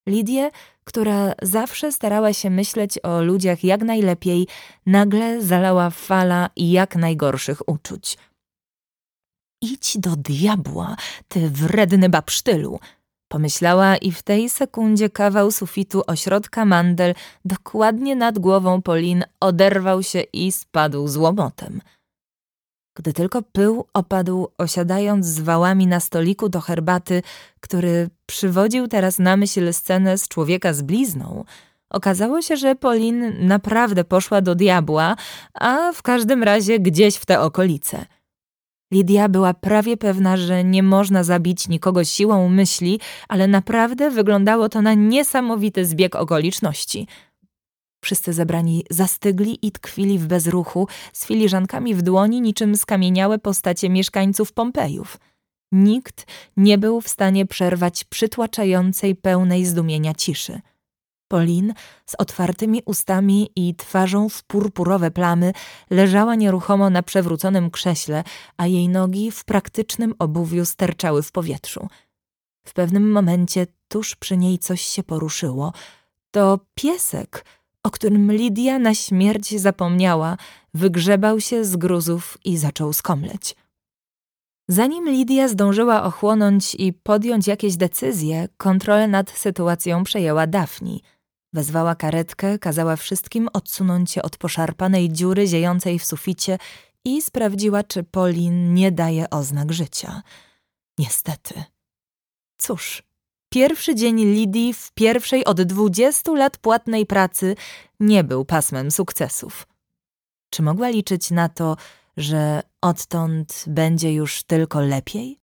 Lidię, która zawsze starała się myśleć o ludziach jak najlepiej, nagle zalała fala jak najgorszych uczuć. Idź do diabła, ty wredny babsztylu! Pomyślała i w tej sekundzie kawał sufitu ośrodka Mandel dokładnie nad głową Pauline oderwał się i spadł z łomotem. Gdy tylko pył opadł, osiadając z wałami na stoliku do herbaty, który przywodził teraz na myśl scenę z człowieka z blizną, okazało się, że Pauline naprawdę poszła do diabła, a w każdym razie gdzieś w te okolice. Lidia była prawie pewna, że nie można zabić nikogo siłą myśli, ale naprawdę wyglądało to na niesamowity zbieg okoliczności. Wszyscy zebrani zastygli i tkwili w bezruchu, z filiżankami w dłoni niczym skamieniałe postacie mieszkańców Pompejów. Nikt nie był w stanie przerwać przytłaczającej, pełnej zdumienia ciszy. Pauline z otwartymi ustami i twarzą w purpurowe plamy leżała nieruchomo na przewróconym krześle, a jej nogi w praktycznym obuwiu sterczały w powietrzu. W pewnym momencie tuż przy niej coś się poruszyło. To piesek, o którym Lidia na śmierć zapomniała, wygrzebał się z gruzów i zaczął skomleć. Zanim Lidia zdążyła ochłonąć i podjąć jakieś decyzje, kontrolę nad sytuacją przejęła Daphne. Wezwała karetkę, kazała wszystkim odsunąć się od poszarpanej dziury ziejącej w suficie i sprawdziła, czy Pauline nie daje oznak życia. Niestety. Cóż, pierwszy dzień Lidii w pierwszej od dwudziestu lat płatnej pracy nie był pasmem sukcesów. Czy mogła liczyć na to, że odtąd będzie już tylko lepiej?